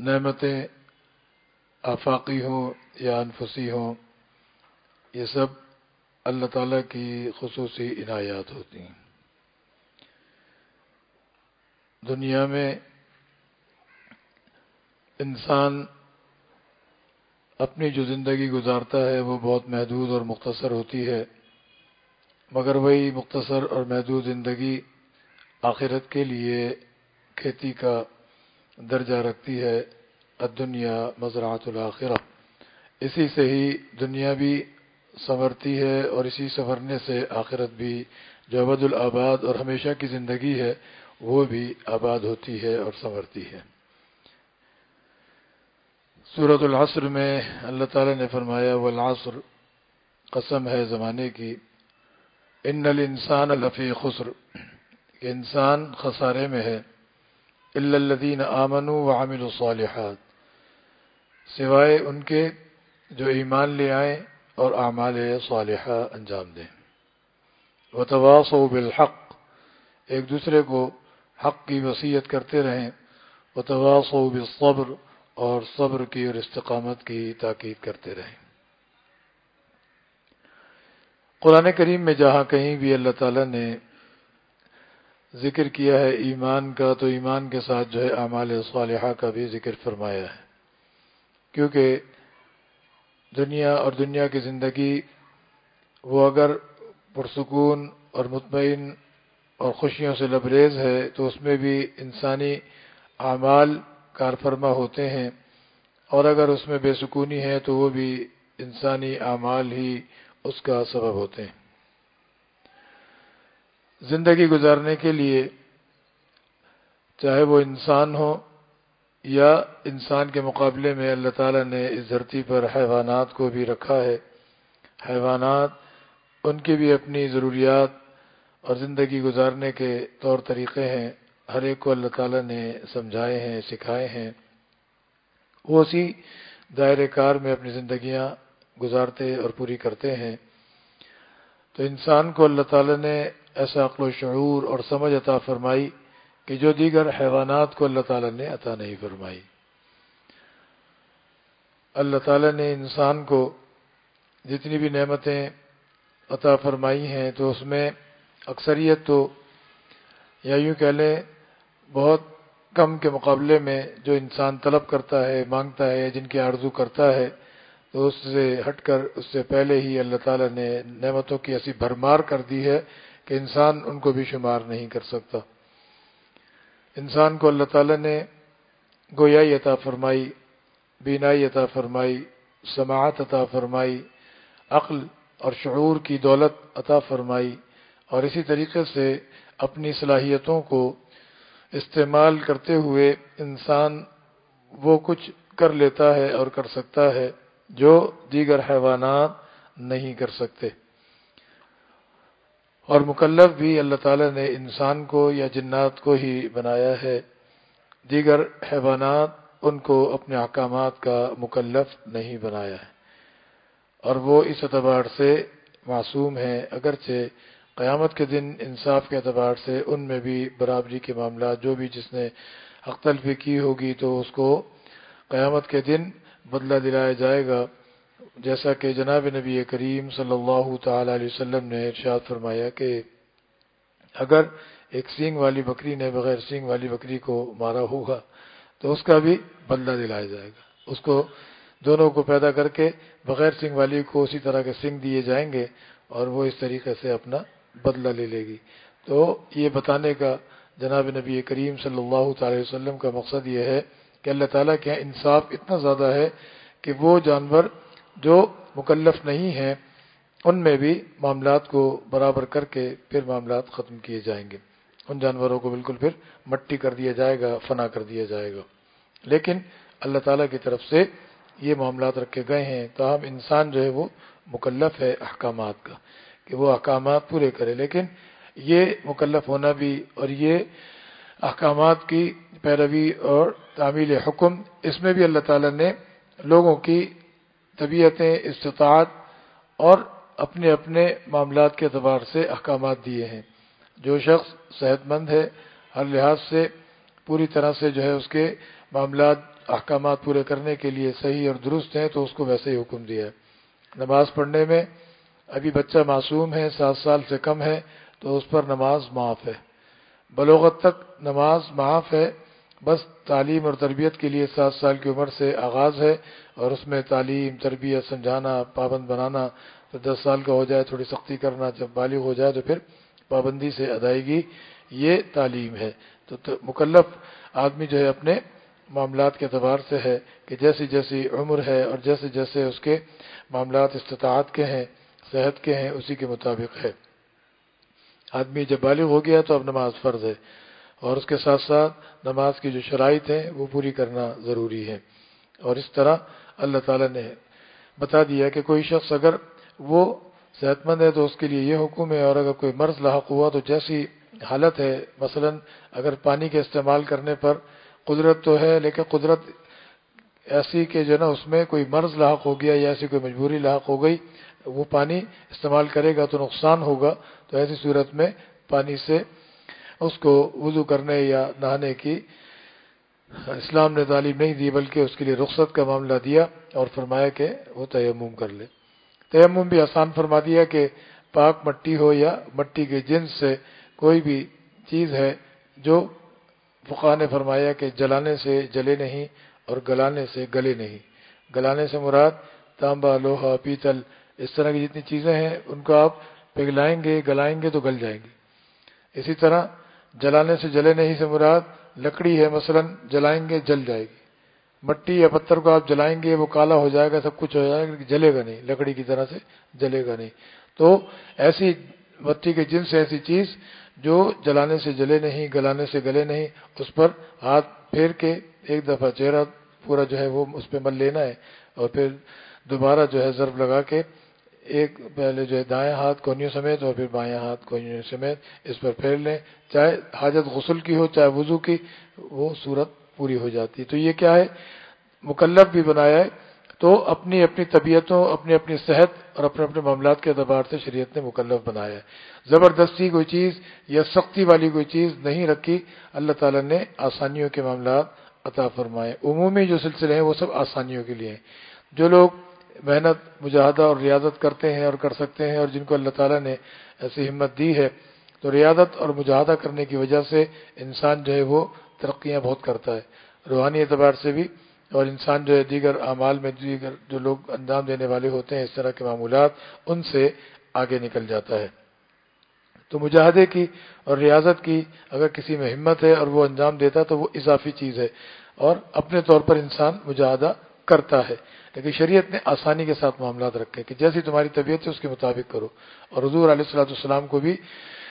نعمتیں آفاقی ہوں یا انفسی ہوں، یہ سب اللہ تعالیٰ کی خصوصی عنایات ہوتی ہیں۔ دنیا میں انسان اپنی جو زندگی گزارتا ہے وہ بہت محدود اور مختصر ہوتی ہے، مگر وہی مختصر اور محدود زندگی آخرت کے لیے کھیتی کا درجہ رکھتی ہے۔ الدنیا مزرعۃ الآخرہ، اسی سے ہی دنیا بھی سنورتی ہے اور اسی سنورنے سے آخرت بھی جو ابد الآباد اور ہمیشہ کی زندگی ہے وہ بھی آباد ہوتی ہے اور سنورتی ہے۔ سورۃ العصر میں اللہ تعالیٰ نے فرمایا والعصر، قسم ہے زمانے کی، ان الانسان لفی خسر، کہ انسان خسارے میں ہے، الا الذین آمنوا وعملوا الصالحات، سوائے ان کے جو ایمان لے آئیں اور اعمال صالحہ انجام دیں، وتواصوا بالحق، ایک دوسرے کو حق کی وصیت کرتے رہیں، وتواصوا بالصبر، اور صبر کی اور استقامت کی تاکید کرتے رہیں۔ قرآن کریم میں جہاں کہیں بھی اللہ تعالیٰ نے ذکر کیا ہے ایمان کا، تو ایمان کے ساتھ جو ہے اعمال صالحہ کا بھی ذکر فرمایا ہے، کیونکہ دنیا اور دنیا کی زندگی وہ اگر پرسکون اور مطمئن اور خوشیوں سے لبریز ہے تو اس میں بھی انسانی اعمال کارفرما ہوتے ہیں، اور اگر اس میں بے سکونی ہے تو وہ بھی انسانی اعمال ہی اس کا سبب ہوتے ہیں۔ زندگی گزارنے کے لیے چاہے وہ انسان ہو یا انسان کے مقابلے میں اللہ تعالیٰ نے اس دھرتی پر حیوانات کو بھی رکھا ہے۔ حیوانات ان کی بھی اپنی ضروریات اور زندگی گزارنے کے طور طریقے ہیں، ہر ایک کو اللہ تعالیٰ نے سمجھائے ہیں، سکھائے ہیں، وہ اسی دائرہ کار میں اپنی زندگیاں گزارتے اور پوری کرتے ہیں۔ تو انسان کو اللہ تعالیٰ نے ایسا عقل و شعور اور سمجھ عطا فرمائی کہ جو دیگر حیوانات کو اللہ تعالیٰ نے عطا نہیں فرمائی۔ اللہ تعالیٰ نے انسان کو جتنی بھی نعمتیں عطا فرمائی ہیں تو اس میں اکثریت تو یا یوں کہہ لیں بہت کم کے مقابلے میں جو انسان طلب کرتا ہے، مانگتا ہے، جن کی آرزو کرتا ہے، تو اس سے ہٹ کر اس سے پہلے ہی اللہ تعالیٰ نے نعمتوں کی ایسی بھرمار کر دی ہے کہ انسان ان کو بھی شمار نہیں کر سکتا۔ انسان کو اللہ تعالیٰ نے گویائی عطا فرمائی، بینائی عطا فرمائی، سماعت عطا فرمائی، عقل اور شعور کی دولت عطا فرمائی، اور اسی طریقے سے اپنی صلاحیتوں کو استعمال کرتے ہوئے انسان وہ کچھ کر لیتا ہے اور کر سکتا ہے جو دیگر حیوانات نہیں کر سکتے۔ اور مکلف بھی اللہ تعالیٰ نے انسان کو یا جنات کو ہی بنایا ہے، دیگر حیوانات ان کو اپنے احکامات کا مکلف نہیں بنایا ہے، اور وہ اس اعتبار سے معصوم ہیں، اگرچہ قیامت کے دن انصاف کے اعتبار سے ان میں بھی برابری کے معاملات، جو بھی جس نے حق تلفی کی ہوگی تو اس کو قیامت کے دن بدلہ دلایا جائے گا، جیسا کہ جناب نبی کریم صلی اللہ تعالی علیہ وسلم نے ارشاد فرمایا کہ اگر ایک سینگ والی بکری نے بغیر سینگ والی بکری کو مارا ہوگا تو اس کا بھی بدلہ دلایا جائے گا، اس کو دونوں کو پیدا کر کے بغیر سینگ والی کو اسی طرح کے سینگ دیے جائیں گے اور وہ اس طریقے سے اپنا بدلہ لے لے گی۔ تو یہ بتانے کا جناب نبی کریم صلی اللہ تعالی وسلم کا مقصد یہ ہے کہ اللہ تعالیٰ کے یہاں انصاف اتنا زیادہ ہے کہ وہ جانور جو مکلف نہیں ہیں ان میں بھی معاملات کو برابر کر کے پھر معاملات ختم کیے جائیں گے، ان جانوروں کو بالکل پھر مٹی کر دیا جائے گا، فنا کر دیا جائے گا۔ لیکن اللہ تعالیٰ کی طرف سے یہ معاملات رکھے گئے ہیں، تاہم انسان جو ہے وہ مکلف ہے احکامات کا کہ وہ احکامات پورے کرے، لیکن یہ مکلف ہونا بھی اور یہ احکامات کی پیروی اور تعمیل حکم، اس میں بھی اللہ تعالیٰ نے لوگوں کی طبیعتیں، استطاعت اور اپنے اپنے معاملات کے اعتبار سے احکامات دیے ہیں۔ جو شخص صحت مند ہے، ہر لحاظ سے پوری طرح سے جو ہے اس کے معاملات احکامات پورے کرنے کے لیے صحیح اور درست ہیں تو اس کو ویسے ہی حکم دیا ہے۔ نماز پڑھنے میں ابھی بچہ معصوم ہے، 7 سال سے کم ہے، تو اس پر نماز معاف ہے۔ بلوغت تک نماز معاف ہے، بس تعلیم اور تربیت کے لیے 7 سال کی عمر سے آغاز ہے، اور اس میں تعلیم، تربیت، سمجھانا، پابند بنانا، تو 10 سال کا ہو جائے تھوڑی سختی کرنا، جب بالغ ہو جائے تو پھر پابندی سے ادائیگی، یہ تعلیم ہے۔ تو مکلف آدمی جو ہے اپنے معاملات کے اعتبار سے ہے کہ جیسی جیسی عمر ہے اور جیسے جیسے اس کے معاملات استطاعت کے ہیں، صحت کے ہیں، اسی کے مطابق ہے۔ آدمی جب بالغ ہو گیا تو اب نماز فرض ہے، اور اس کے ساتھ ساتھ نماز کی جو شرائط ہیں وہ پوری کرنا ضروری ہے۔ اور اس طرح اللہ تعالیٰ نے بتا دیا کہ کوئی شخص اگر وہ صحت مند ہے تو اس کے لیے یہ حکم ہے، اور اگر کوئی مرض لاحق ہوا تو جیسی حالت ہے، مثلا اگر پانی کے استعمال کرنے پر قدرت تو ہے لیکن قدرت ایسی کہ جو نا اس میں کوئی مرض لاحق ہو گیا یا ایسی کوئی مجبوری لاحق ہو گئی، وہ پانی استعمال کرے گا تو نقصان ہوگا، تو ایسی صورت میں پانی سے اس کو وضو کرنے یا نہانے کی اسلام نے تعلیم نہیں دی، بلکہ اس کے لیے رخصت کا معاملہ دیا اور فرمایا کہ وہ تیمم کر لے۔ تیمم بھی آسان فرما دیا کہ پاک مٹی ہو یا مٹی کے جنس سے کوئی بھی چیز ہے، جو فقہاء نے فرمایا کہ جلانے سے جلے نہیں اور گلانے سے گلے نہیں۔ گلانے سے مراد تانبا، لوہا، پیتل، اس طرح کی جتنی چیزیں ہیں ان کو آپ پگھلائیں گے، گلائیں گے تو گل جائیں گی۔ اسی طرح جلانے سے جلے نہیں سے مراد لکڑی ہے، مثلا جلائیں گے جل جائے گی۔ مٹی یا پتھر کو آپ جلائیں گے وہ کالا ہو جائے گا، سب کچھ ہو جائے گا، لیکن جلے گا نہیں، لکڑی کی طرح سے جلے گا نہیں۔ تو ایسی مٹی کے جنس سے ایسی چیز جو جلانے سے جلے نہیں، گلانے سے گلے نہیں، اس پر ہاتھ پھیر کے ایک دفعہ چہرہ پورا جو ہے وہ اس پہ مل لینا ہے، اور پھر دوبارہ جو ہے ضرب لگا کے ایک پہلے جو ہے دائیں ہاتھ کونیوں سمیت اور پھر بائیں ہاتھ کونیوں سمیت اس پر پھیر لیں، چاہے حاجت غسل کی ہو چاہے وضو کی، وہ صورت پوری ہو جاتی ہے۔ تو یہ کیا ہے، مکلف بھی بنایا ہے، تو اپنی اپنی طبیعتوں، اپنی اپنی صحت اور اپنے اپنے معاملات کے اعتبار سے شریعت نے مکلف بنایا ہے۔ زبردستی کوئی چیز یا سختی والی کوئی چیز نہیں رکھی، اللہ تعالیٰ نے آسانیوں کے معاملات عطا فرمائے۔ عمومی جو سلسلے ہیں وہ سب آسانیوں کے لیے ہیں۔ جو لوگ محنت، مجاہدہ اور ریاضت کرتے ہیں اور کر سکتے ہیں، اور جن کو اللہ تعالیٰ نے ایسی ہمت دی ہے، تو ریاضت اور مجاہدہ کرنے کی وجہ سے انسان جو ہے وہ ترقیاں بہت کرتا ہے، روحانی اعتبار سے بھی، اور انسان جو ہے دیگر اعمال میں دیگر جو لوگ انجام دینے والے ہوتے ہیں اس طرح کے معمولات، ان سے آگے نکل جاتا ہے۔ تو مجاہدے کی اور ریاضت کی اگر کسی میں ہمت ہے اور وہ انجام دیتا ہے تو وہ اضافی چیز ہے، اور اپنے طور پر انسان مجاہدہ کرتا ہے، لیکن شریعت نے آسانی کے ساتھ معاملات رکھے کہ جیسی تمہاری طبیعت ہے اس کے مطابق کرو۔ اور حضور علیہ الصلوۃ والسلام کو بھی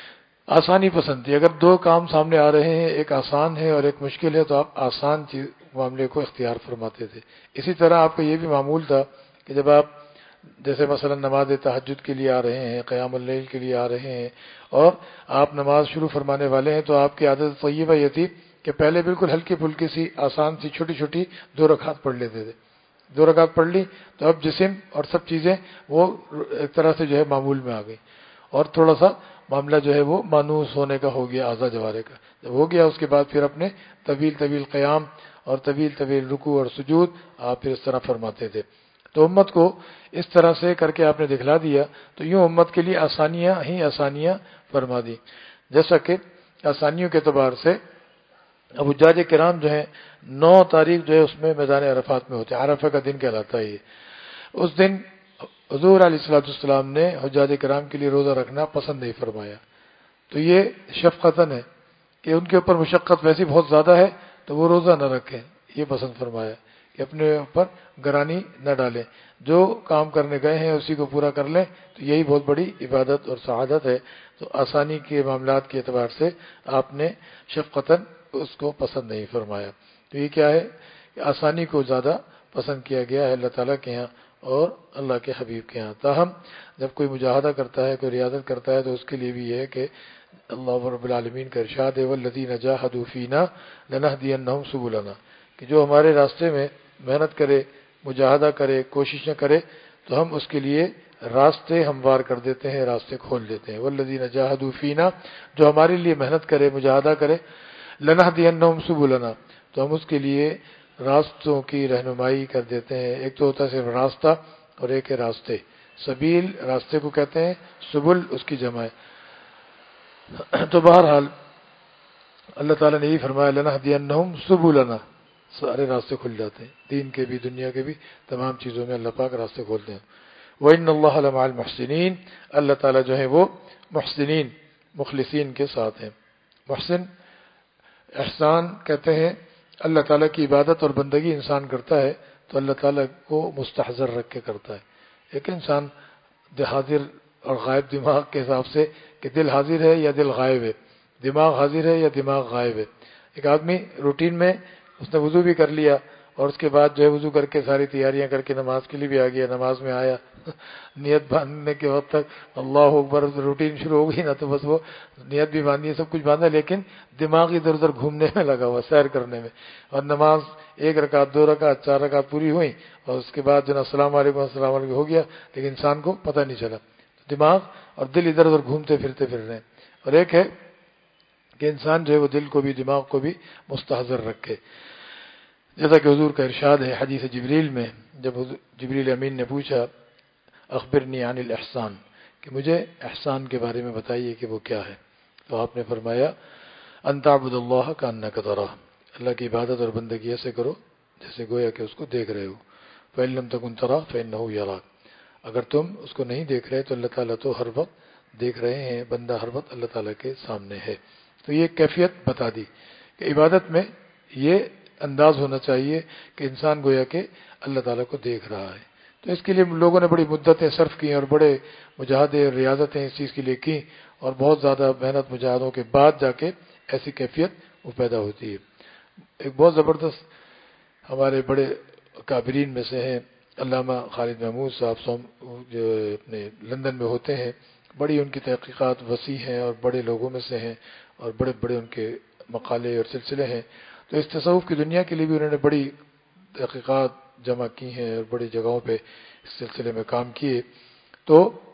آسانی پسند تھی۔ اگر دو کام سامنے آ رہے ہیں، ایک آسان ہے اور ایک مشکل ہے، تو آپ آسان چیز معاملے کو اختیار فرماتے تھے۔ اسی طرح آپ کا یہ بھی معمول تھا کہ جب آپ جیسے مثلا نماز تہجد کے لیے آ رہے ہیں، قیام اللیل کے لیے آ رہے ہیں، اور آپ نماز شروع فرمانے والے ہیں، تو آپ کی عادت طیبہ یہ تھی کہ پہلے بالکل ہلکی پھلکی سی آسان سی چھوٹی چھوٹی 2 رکعات پڑھ لیتے تھے۔ 2 رکعت پڑھ لی تو اب جسم اور سب چیزیں وہ ایک طرح سے جو ہے معمول میں آ گئی، اور تھوڑا سا معاملہ جو ہے وہ مانوس ہونے کا ہو گیا، اعضاء جوارح کا جب ہو گیا، اس کے بعد پھر اپنے طویل طویل قیام اور طویل طویل رکوع اور سجود آپ پھر اس طرح فرماتے تھے۔ تو امت کو اس طرح سے کر کے آپ نے دکھلا دیا، تو یوں امت کے لیے آسانیاں ہی آسانیاں فرما دی۔ جیسا کہ آسانیوں کے اعتبار سے اب حجاج کرام جو ہیں 9 تاریخ جو ہے اس میں میدان عرفات میں ہوتے ہیں، عرفہ کا دن کہلاتا ہے یہ۔ اس دن حضور علیہ الصلوۃ والسلام نے حجاج کرام کے لیے روزہ رکھنا پسند نہیں فرمایا، تو یہ شفقتاً ہے کہ ان کے اوپر مشقت ویسی بہت زیادہ ہے تو وہ روزہ نہ رکھیں، یہ پسند فرمایا کہ اپنے اوپر گرانی نہ ڈالیں، جو کام کرنے گئے ہیں اسی کو پورا کر لیں، تو یہی بہت بڑی عبادت اور سعادت ہے۔ تو آسانی کے معاملات کے اعتبار سے آپ نے شفقتاً اس کو پسند نہیں فرمایا۔ تو یہ کیا ہے کہ آسانی کو زیادہ پسند کیا گیا ہے اللہ تعالیٰ کے ہاں اور اللہ کے حبیب کے ہاں۔ تاہم جب کوئی مجاہدہ کرتا ہے، کوئی ریاضت کرتا ہے، تو اس کے لیے بھی یہ ہے کہ اللہ رب العالمین کا ارشاد ہے والذین جاہدوا فینا لنہدینہم سبلنا، کہ جو ہمارے راستے میں محنت کرے، مجاہدہ کرے، کوشش نہ کرے، تو ہم اس کے لیے راستے ہموار کر دیتے ہیں، راستے کھول دیتے ہیں۔ والذین جاہدوا فینا، جو ہمارے لیے محنت کرے، مجاہدہ کرے، لنہدینہم سبلنا، تو ہم اس کے لیے راستوں کی رہنمائی کر دیتے ہیں. ایک تو ہوتا ہے صرف راستہ اور ایک ہے راستے. سبیل راستے کو کہتے ہیں، سبل اس کی جمع ہے. تو بہرحال اللہ تعالیٰ نے یہی فرمایا لَنَهْدِيَنَّهُمْ سُبُلَنَا، سارے راستے کھل جاتے ہیں، دین کے بھی دنیا کے بھی، تمام چیزوں میں اللہ پاک راستے کھولتے ہیں. وَإِنَّ اللَّهَ لَمَعَ الْمُحْسِنِينَ، اللہ تعالیٰ جو ہے وہ محسنین مخلصین کے ساتھ ہیں. محسن احسان کہتے ہیں اللہ تعالیٰ کی عبادت اور بندگی انسان کرتا ہے تو اللہ تعالیٰ کو مستحضر رکھ کے کرتا ہے. ایک انسان حاضر اور غائب دماغ کے حساب سے کہ دل حاضر ہے یا دل غائب ہے، دماغ حاضر ہے یا دماغ غائب ہے. ایک آدمی روٹین میں اس نے وضو بھی کر لیا اور اس کے بعد جو ہے وضو کر کے ساری تیاریاں کر کے نماز کے لیے بھی آ گیا، نماز میں آیا، نیت باندھنے کے وقت تک اللہ اکبر روٹین شروع ہو گئی نا تو بس وہ نیت بھی باندھی، سب کچھ باندھا، لیکن دماغ ادھر ادھر گھومنے میں لگا ہوا، سیر کرنے میں. اور نماز 1 رکعت 2 رکعت 4 رکعت پوری ہوئی اور اس کے بعد جو نا السلام علیکم السلام علیکم ہو گیا، لیکن انسان کو پتہ نہیں چلا. دماغ اور دل ادھر ادھر گھومتے پھرتے پھر رہے ہیں. اور ایک ہے کہ انسان جو ہے وہ دل کو بھی دماغ کو بھی مستحضر رکھے، جیسا کہ حضور کا ارشاد ہے حدیث جبریل میں، جب جبریل امین نے پوچھا اخبرنی عن الاحسان، کہ مجھے احسان کے بارے میں بتائیے کہ وہ کیا ہے، تو آپ نے فرمایا ان تعبد اللہ کانک تراہ، اللہ کی عبادت اور بندگی ایسے کرو جیسے گویا کہ اس کو دیکھ رہے ہو. فإن لم تکن تراہ فإنہ یراک، اگر تم اس کو نہیں دیکھ رہے تو اللہ تعالیٰ تو ہر وقت دیکھ رہے ہیں، بندہ ہر وقت اللہ تعالیٰ کے سامنے ہے. تو یہ کیفیت بتا دی کہ عبادت میں یہ انداز ہونا چاہیے کہ انسان گویا کہ اللہ تعالیٰ کو دیکھ رہا ہے. تو اس کے لیے لوگوں نے بڑی مدتیں صرف کی اور بڑے مجاہدے اور ریاضتیں اس چیز کے لیے کی، اور بہت زیادہ محنت مجاہدوں کے بعد جا کے ایسی کیفیت وہ پیدا ہوتی ہے. ایک بہت زبردست ہمارے بڑے کابرین میں سے ہیں علامہ خالد محمود صاحب، جو اپنے لندن میں ہوتے ہیں، بڑی ان کی تحقیقات وسیع ہیں اور بڑے لوگوں میں سے ہیں اور بڑے بڑے ان کے مقالے اور سلسلے ہیں. تو اس تصوف کی دنیا کے لیے بھی انہوں نے بڑی تحقیقات جمع کی ہیں اور بڑی جگہوں پہ اس سلسلے میں کام کیے. تو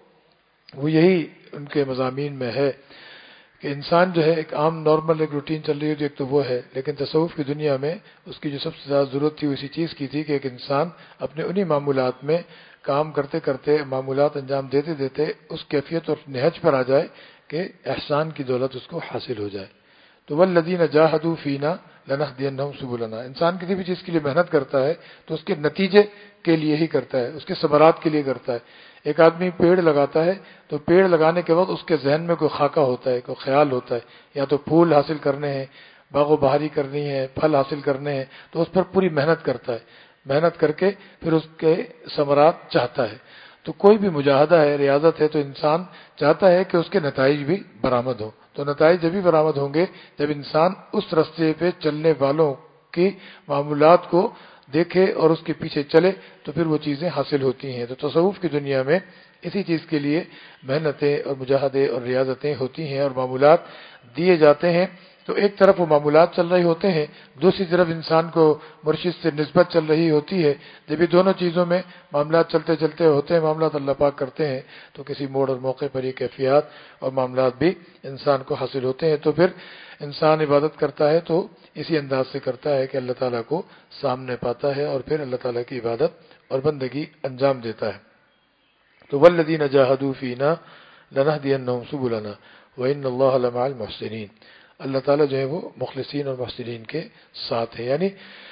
وہ یہی ان کے مضامین میں ہے کہ انسان جو ہے ایک عام نارمل ایک روٹین چل رہی ہوتی ہے، ایک تو وہ ہے، لیکن تصوف کی دنیا میں اس کی جو سب سے زیادہ ضرورت تھی اسی چیز کی تھی کہ ایک انسان اپنے انہی معمولات میں کام کرتے کرتے، معمولات انجام دیتے دیتے اس کیفیت اور نہج پر آ جائے کہ احسان کی دولت اس کو حاصل ہو جائے. تو والذین جاہدوا فینا لنہدینہم سبلنا، انسان کسی بھی چیز کے لیے محنت کرتا ہے تو اس کے نتیجے کے لیے ہی کرتا ہے، اس کے ثمرات کے لیے کرتا ہے. ایک آدمی پیڑ لگاتا ہے تو پیڑ لگانے کے وقت اس کے ذہن میں کوئی خاکہ ہوتا ہے، کوئی خیال ہوتا ہے، یا تو پھول حاصل کرنے ہیں، باغ و بہاری کرنی ہے، پھل حاصل کرنے ہیں، تو اس پر پوری محنت کرتا ہے، محنت کر کے پھر اس کے ثمرات چاہتا ہے. تو کوئی بھی مجاہدہ ہے، ریاضت ہے، تو انسان چاہتا ہے کہ اس کے نتائج بھی برآمد ہوں. تو نتائج جبھی برآمد ہوں گے جب انسان اس راستے پہ چلنے والوں کی معمولات کو دیکھے اور اس کے پیچھے چلے تو پھر وہ چیزیں حاصل ہوتی ہیں. تو تصوف کی دنیا میں اسی چیز کے لیے محنتیں اور مجاہدے اور ریاضتیں ہوتی ہیں اور معمولات دیے جاتے ہیں. تو ایک طرف وہ معمولات چل رہے ہوتے ہیں، دوسری طرف انسان کو مرشد سے نسبت چل رہی ہوتی ہے. جب یہ دونوں چیزوں میں معاملات چلتے چلتے ہوتے ہیں، معاملات اللہ پاک کرتے ہیں، تو کسی موڑ اور موقع پر یہ کیفیات اور معاملات بھی انسان کو حاصل ہوتے ہیں. تو پھر انسان عبادت کرتا ہے تو اسی انداز سے کرتا ہے کہ اللہ تعالیٰ کو سامنے پاتا ہے اور پھر اللہ تعالیٰ کی عبادت اور بندگی انجام دیتا ہے. تو والذین جاہدوا فینا لنہدینہم سبلنا وان اللہ لمع المحسنین، اللہ تعالیٰ جو ہے وہ مخلصین اور محسنین کے ساتھ ہے. یعنی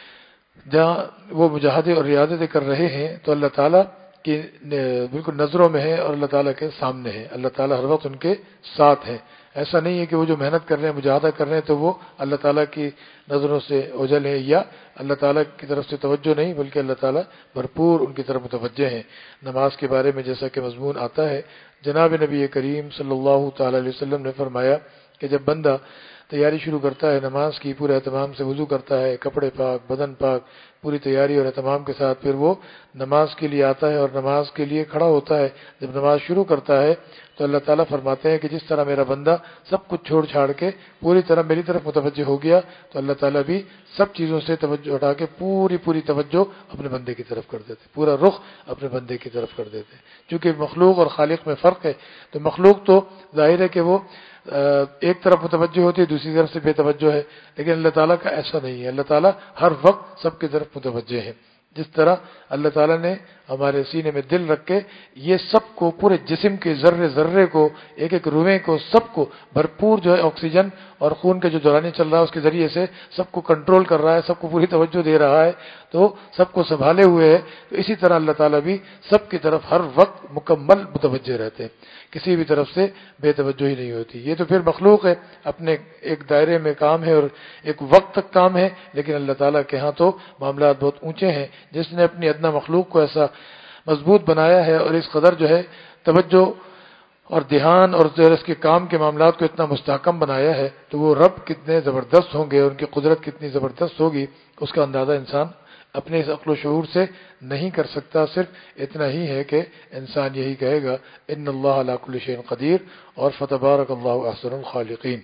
جہاں وہ مجاہدے اور ریاضتیں کر رہے ہیں تو اللہ تعالیٰ کی بالکل نظروں میں ہے اور اللہ تعالیٰ کے سامنے ہے، اللہ تعالیٰ ہر وقت ان کے ساتھ ہے. ایسا نہیں ہے کہ وہ جو محنت کر رہے ہیں، مجاہدہ کر رہے ہیں، تو وہ اللہ تعالیٰ کی نظروں سے اوجھل ہیں یا اللہ تعالیٰ کی طرف سے توجہ نہیں، بلکہ اللہ تعالیٰ بھرپور ان کی طرف متوجہ ہیں. نماز کے بارے میں جیسا کہ مضمون آتا ہے، جناب نبی کریم صلی اللہ تعالیٰ علیہ وسلم نے فرمایا کہ جب بندہ تیاری شروع کرتا ہے نماز کی، پورے اہتمام سے وضو کرتا ہے، کپڑے پاک، بدن پاک، پوری تیاری اور اہتمام کے ساتھ پھر وہ نماز کے لیے آتا ہے اور نماز کے لیے کھڑا ہوتا ہے، جب نماز شروع کرتا ہے تو اللہ تعالیٰ فرماتے ہیں کہ جس طرح میرا بندہ سب کچھ چھوڑ چھاڑ کے پوری طرح میری طرف متوجہ ہو گیا، تو اللہ تعالیٰ بھی سب چیزوں سے توجہ ہٹا کے پوری توجہ اپنے بندے کی طرف کر دیتے، پورا رخ اپنے بندے کی طرف کر دیتے. چونکہ مخلوق اور خالق میں فرق ہے، تو مخلوق تو ظاہر ہے کہ وہ ایک طرف متوجہ ہوتی ہے، دوسری طرف سے بے توجہ ہے، لیکن اللہ تعالیٰ کا ایسا نہیں ہے۔ اللہ تعالیٰ ہر وقت سب کی طرف متوجہ ہے۔ جس طرح اللہ تعالیٰ نے ہمارے سینے میں دل رکھ کے یہ سب کو، پورے جسم کے ذرے ذرے کو، ایک ایک روئے کو، سب کو بھرپور جو ہے آکسیجن اور خون کے جو دورانی چل رہا ہے اس کے ذریعے سے سب کو کنٹرول کر رہا ہے، سب کو پوری توجہ دے رہا ہے، تو سب کو سنبھالے ہوئے ہے، تو اسی طرح اللہ تعالیٰ بھی سب کی طرف ہر وقت مکمل متوجہ رہتے ہیں، کسی بھی طرف سے بے توجہ ہی نہیں ہوتی۔ یہ تو پھر مخلوق ہے، اپنے ایک دائرے میں کام ہے اور ایک وقت تک کام ہے، لیکن اللہ تعالیٰ کے ہاں تو معاملات بہت اونچے ہیں۔ جس نے اپنی ادنا مخلوق کو ایسا مضبوط بنایا ہے اور اس قدر جو ہے توجہ اور دھیان اور اس کے کام کے معاملات کو اتنا مستحکم بنایا ہے، تو وہ رب کتنے زبردست ہوں گے، ان کی قدرت کتنی زبردست ہوگی، اس کا اندازہ انسان اپنے اس عقل و شعور سے نہیں کر سکتا۔ صرف اتنا ہی ہے کہ انسان یہی کہے گا ان اللہ علی کل شیء قدیر اور فتبارک اللہ احسن الخالقین۔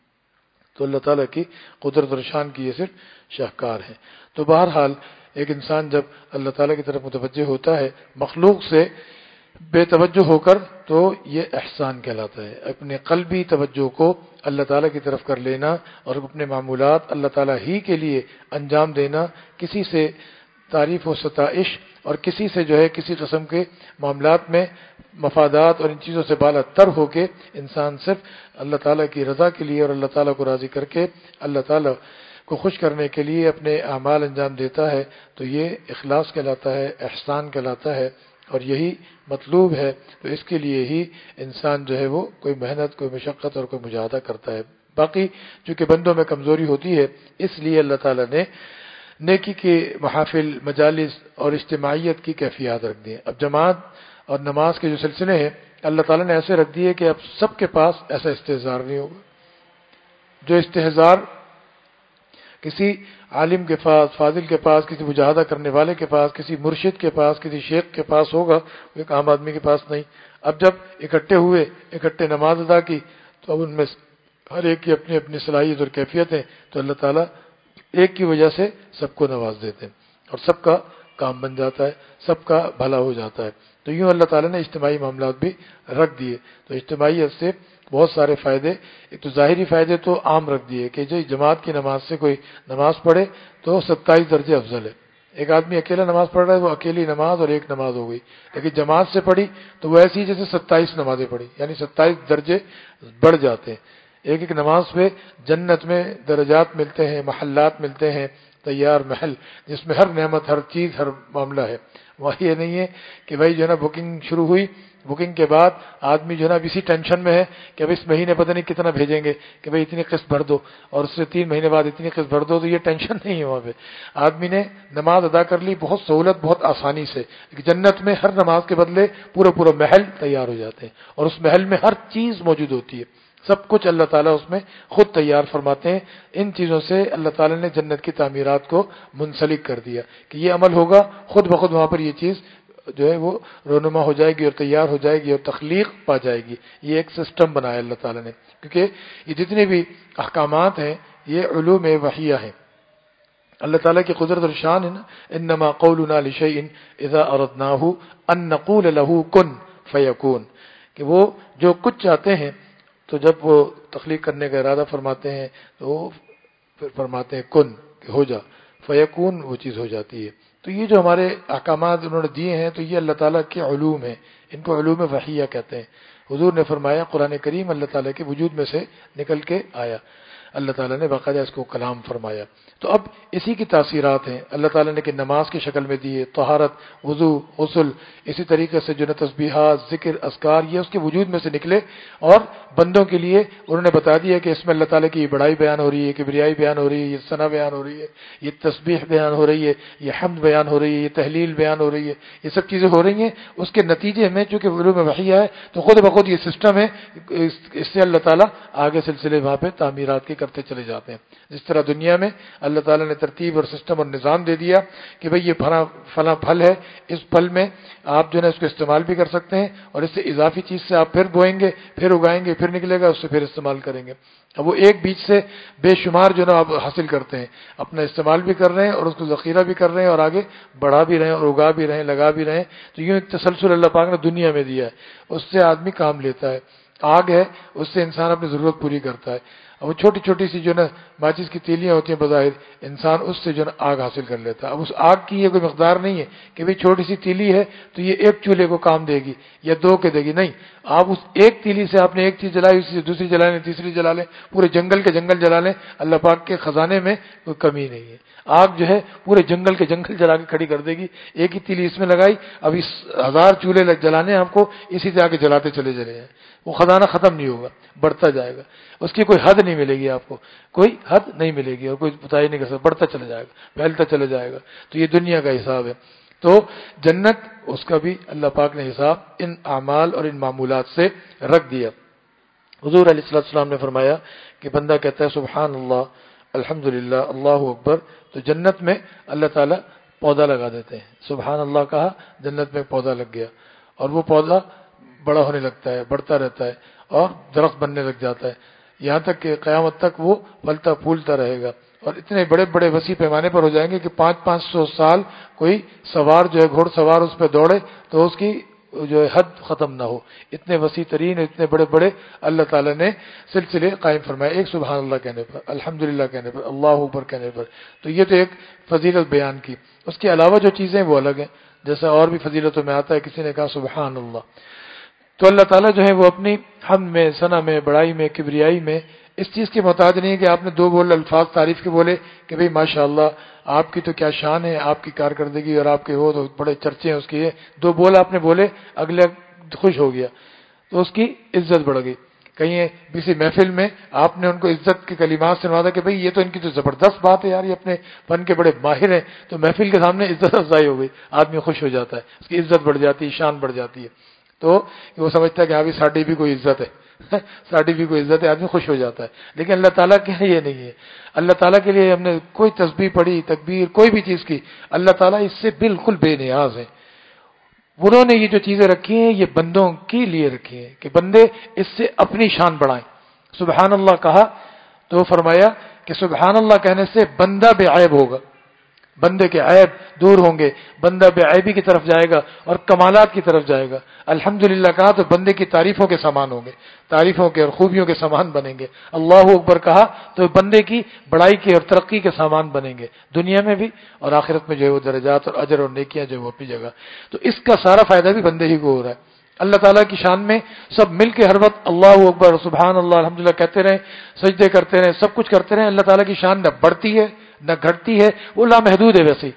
تو اللہ تعالیٰ کی قدرت اور شان کی یہ صرف شاہکار ہیں۔ تو بہرحال ایک انسان جب اللہ تعالیٰ کی طرف متوجہ ہوتا ہے مخلوق سے بے توجہ ہو کر، تو یہ احسان کہلاتا ہے۔ اپنے قلبی توجہ کو اللہ تعالیٰ کی طرف کر لینا اور اپنے معمولات اللہ تعالیٰ ہی کے لیے انجام دینا، کسی سے تعریف و ستائش اور کسی سے جو ہے کسی قسم کے معاملات میں مفادات اور ان چیزوں سے بالا تر ہو کے انسان صرف اللہ تعالیٰ کی رضا کے لیے اور اللہ تعالیٰ کو راضی کر کے اللہ تعالیٰ کو خوش کرنے کے لیے اپنے اعمال انجام دیتا ہے، تو یہ اخلاص کہلاتا ہے، احسان کہلاتا ہے، اور یہی مطلوب ہے۔ تو اس کے لیے ہی انسان جو ہے وہ کوئی محنت، کوئی مشقت اور کوئی مجاہدہ کرتا ہے۔ باقی چونکہ بندوں میں کمزوری ہوتی ہے، اس لیے اللہ تعالیٰ نے نیکی کے محافل، مجالس اور اجتماعیت کی کیفیات رکھ دی ہیں۔ اب جماعت اور نماز کے جو سلسلے ہیں اللہ تعالیٰ نے ایسے رکھ دیے کہ اب سب کے پاس ایسا استحضار نہیں ہوگا۔ جو استحضار کسی عالم کے پاس، فاضل کے پاس، کسی مجاہدہ کرنے والے کے پاس، کسی مرشد کے پاس، کسی شیخ کے پاس ہوگا، وہ ایک عام آدمی کے پاس نہیں۔ اب جب اکٹھے ہوئے، اکٹھے نماز ادا کی، تو اب ان میں ہر ایک کی اپنی اپنی صلاحیت اور کیفیت ہے، تو اللہ تعالیٰ ایک کی وجہ سے سب کو نواز دیتے ہیں اور سب کا کام بن جاتا ہے، سب کا بھلا ہو جاتا ہے۔ تو یوں اللہ تعالیٰ نے اجتماعی معاملات بھی رکھ دیے۔ تو اجتماعیت سے بہت سارے فائدے، ایک تو ظاہری فائدے تو عام رکھ دیے کہ جو جماعت کی نماز سے کوئی نماز پڑھے تو 27 درجے افضل ہے۔ ایک آدمی اکیلا نماز پڑھ رہا ہے، وہ اکیلی نماز اور ایک نماز ہو گئی، لیکن جماعت سے پڑھی تو وہ ایسی جیسے 27 نمازیں پڑھی، یعنی 27 درجے بڑھ جاتے ہیں۔ ایک ایک نماز پہ جنت میں درجات ملتے ہیں، محلات ملتے ہیں، تیار محل جس میں ہر نعمت، ہر چیز، ہر معاملہ ہے۔ وہاں یہ نہیں ہے کہ بھائی جو ہے نا بکنگ شروع ہوئی، بکنگ کے بعد آدمی جو ہے نا اب اسی ٹینشن میں ہے کہ اب اس مہینے پتہ نہیں کتنا بھیجیں گے، کہ بھائی اتنی قسط بھر دو اور اس سے 3 مہینے بعد اتنی قسط بھر دو، تو یہ ٹینشن نہیں ہے وہاں پہ۔ آدمی نے نماز ادا کر لی بہت سہولت، بہت آسانی سے۔ جنت میں ہر نماز کے بدلے پورا محل تیار ہو جاتے ہیں اور اس محل میں ہر چیز موجود ہوتی ہے، سب کچھ اللہ تعالیٰ اس میں خود تیار فرماتے ہیں۔ ان چیزوں سے اللہ تعالیٰ نے جنت کی تعمیرات کو منسلک کر دیا کہ یہ عمل ہوگا، خود بخود وہاں پر یہ چیز جو ہے وہ رونما ہو جائے گی اور تیار ہو جائے گی اور تخلیق پا جائے گی۔ یہ ایک سسٹم بنایا اللہ تعالیٰ نے، کیونکہ یہ جتنے بھی احکامات ہیں یہ علوم وحیہ ہیں۔ اللہ تعالیٰ کی قدرت اور شان ہے نا، انما قولنا لشیء اذا اردناہ ان نقول له کن فیکون، کہ وہ جو کچھ چاہتے ہیں تو جب وہ تخلیق کرنے کا ارادہ فرماتے ہیں تو وہ پھر فرماتے ہیں کن، کہ ہو جا، فیکون، وہ چیز ہو جاتی ہے۔ تو یہ جو ہمارے احکامات انہوں نے دیے ہیں تو یہ اللہ تعالیٰ کے علوم ہیں، ان کو علوم وحیہ کہتے ہیں۔ حضور نے فرمایا قرآن کریم اللہ تعالیٰ کے وجود میں سے نکل کے آیا، اللہ تعالیٰ نے باقاعدہ اس کو کلام فرمایا۔ تو اب اسی کی تاثیرات ہیں اللہ تعالیٰ نے کہ نماز کی شکل میں دیے، طہارت، وضو، غسل، اسی طریقے سے جو ہے تسبیحات، ذکر، اذکار، یہ اس کے وجود میں سے نکلے اور بندوں کے لیے انہوں نے بتا دیا کہ اس میں اللہ تعالیٰ کی یہ بڑائی بیان ہو رہی ہے، کبریائی بیان ہو رہی ہے، یہ ثنا بیان ہو رہی ہے، یہ تسبیح بیان ہو رہی ہے، یہ حمد بیان ہو رہی ہے، یہ تحلیل بیان ہو رہی ہے، یہ سب چیزیں ہو رہی ہیں۔ اس کے نتیجے میں چونکہ علوم وحیہ ہے تو خود بخود یہ سسٹم ہے، اس سے اللہ تعالیٰ آگے سلسلے وہاں پہ تعمیرات کے کرتے چلے جاتے ہیں۔ جس طرح دنیا میں اللہ تعالیٰ نے ترتیب اور سسٹم اور نظام دے دیا کہ بھئی یہ فلاں پھل ہے، اس پھل میں آپ جو ہے اس کو استعمال بھی کر سکتے ہیں اور اس سے اضافی چیز سے آپ پھر بوئیں گے، پھر اگائیں گے، پھر نکلے گا، اس سے پھر استعمال کریں گے۔ اب وہ ایک بیج سے بے شمار جو ہے نا آپ حاصل کرتے ہیں، اپنا استعمال بھی کر رہے ہیں اور اس کو ذخیرہ بھی کر رہے ہیں اور آگے بڑھا بھی رہے ہیں اور اگا بھی رہے ہیں، لگا بھی رہے ہیں۔ تو یوں ایک تسلسل اللہ پاک نے دنیا میں دیا ہے، اس سے آدمی کام لیتا ہے۔ آگ ہے، اس سے انسان اپنی ضرورت پوری کرتا ہے. اب وہ چھوٹی چھوٹی سی جو نا ماچس کی تیلیاں ہوتی ہیں بظاہر، انسان اس سے جو نا آگ حاصل کر لیتا ہے. اب اس آگ کی یہ کوئی مقدار نہیں ہے کہ بھئی چھوٹی سی تیلی ہے تو یہ ایک چولہے کو کام دے گی یا دو کے دے گی، نہیں. آپ اس ایک تیلی سے آپ نے ایک چیز جلائی، اسی سے دوسری جلا لیں، تیسری جلا لیں، پورے جنگل کے جنگل جلا لیں، اللہ پاک کے خزانے میں کوئی کمی نہیں ہے. آگ جو ہے پورے جنگل کے جنگل جلا کے کھڑی کر دے گی. ایک ہی تیلی اس میں لگائی، اب اس 1000 چولہے جلانے ہیں آپ کو، اسی سے آگے جلاتے چلے جا رہے ہیں. وہ خزانہ ختم نہیں ہوگا، بڑھتا جائے گا. اس کی کوئی حد نہیں ملے گی، آپ کو کوئی حد نہیں ملے گی اور کوئی بتا ہی نہیں کر سکتا، بڑھتا چلا جائے گا، پھیلتا چلا جائے گا. تو یہ دنیا کا حساب ہے. تو جنت اس کا بھی اللہ پاک نے حساب ان اعمال اور ان معمولات سے رکھ دیا. حضور علیہ السلام نے فرمایا کہ بندہ کہتا ہے سبحان اللہ، الحمدللہ، اللہ اکبر، تو جنت میں اللہ تعالیٰ پودا لگا دیتے ہیں. سبحان اللہ کہا، جنت میں پودا لگ گیا، اور وہ پودا بڑا ہونے لگتا ہے، بڑھتا رہتا ہے اور درخت بننے لگ جاتا ہے، یہاں تک کہ قیامت تک وہ پھلتا پھولتا رہے گا. اور اتنے بڑے بڑے وسیع پیمانے پر ہو جائیں گے کہ 500 سال کوئی سوار جو ہے گھوڑ سوار اس پہ دوڑے تو اس کی جو ہے حد ختم نہ ہو. اتنے وسیع ترین، اتنے بڑے بڑے اللہ تعالیٰ نے سلسلے قائم فرمائے ایک سبحان اللہ کہنے پر، الحمدللہ کہنے پر، اللہ اکبر کہنے پر. تو یہ تو ایک فضیلت بیان کی. اس کے علاوہ جو چیزیں وہ الگ ہیں، جیسا اور بھی فضیلتوں میں آتا ہے. کسی نے کہا سبحان اللہ، تو اللہ تعالیٰ جو ہے وہ اپنی حمد میں، ثنا میں، بڑائی میں، کبریائی میں اس چیز کے محتاج نہیں ہے کہ آپ نے دو بول الفاظ تعریف کے بولے کہ بھئی ماشاء اللہ آپ کی تو کیا شان ہے، آپ کی کارکردگی اور آپ کے وہ تو بڑے چرچے ہیں اس کی. دو بول آپ نے بولے، اگلے خوش ہو گیا تو اس کی عزت بڑھ گئی. کہیں کسی محفل میں آپ نے ان کو عزت کے کلمات سے نوازا کہ بھئی یہ تو ان کی تو زبردست بات ہے یار، یہ اپنے فن کے بڑے ماہر ہیں، تو محفل کے سامنے عزت افزائی ہو گئی، آدمی خوش ہو جاتا ہے، اس کی عزت بڑھ جاتی ہے، شان بڑھ جاتی ہے. تو وہ سمجھتا ہے کہ ابھی ساڈی بھی کوئی عزت ہے، ساڈی بھی کوئی عزت ہے، آدمی خوش ہو جاتا ہے. لیکن اللہ تعالیٰ کے لیے یہ نہیں ہے. اللہ تعالیٰ کے لیے ہم نے کوئی تسبیح پڑھی، تکبیر، کوئی بھی چیز کی، اللہ تعالیٰ اس سے بالکل بے نیاز ہے. انہوں نے یہ جو چیزیں رکھی ہیں یہ بندوں کے لیے رکھی ہیں کہ بندے اس سے اپنی شان بڑھائیں. سبحان اللہ کہا تو فرمایا کہ سبحان اللہ کہنے سے بندہ بے عیب ہوگا، بندے کے عیب دور ہوں گے، بندہ بے عیبی کی طرف جائے گا اور کمالات کی طرف جائے گا. الحمدللہ کہا تو بندے کی تعریفوں کے سامان ہوں گے، تعریفوں کے اور خوبیوں کے سامان بنیں گے. اللہ اکبر کہا تو بندے کی بڑائی کے اور ترقی کے سامان بنیں گے، دنیا میں بھی اور آخرت میں جو ہے وہ درجات اور اجر اور نیکیاں جو ہے وہ اپنی جگہ. تو اس کا سارا فائدہ بھی بندے ہی کو ہو رہا ہے. اللہ تعالیٰ کی شان میں سب مل کے ہر وقت اللہ اکبر، سبحان اللہ، الحمدللہ کہتے رہیں، سجدے کرتے رہیں، سب کچھ کرتے رہیں. اللہ تعالیٰ کی شان نہ بڑھتی ہے نہ گھٹتی ہے، وہ لامحدود ہے. ویسے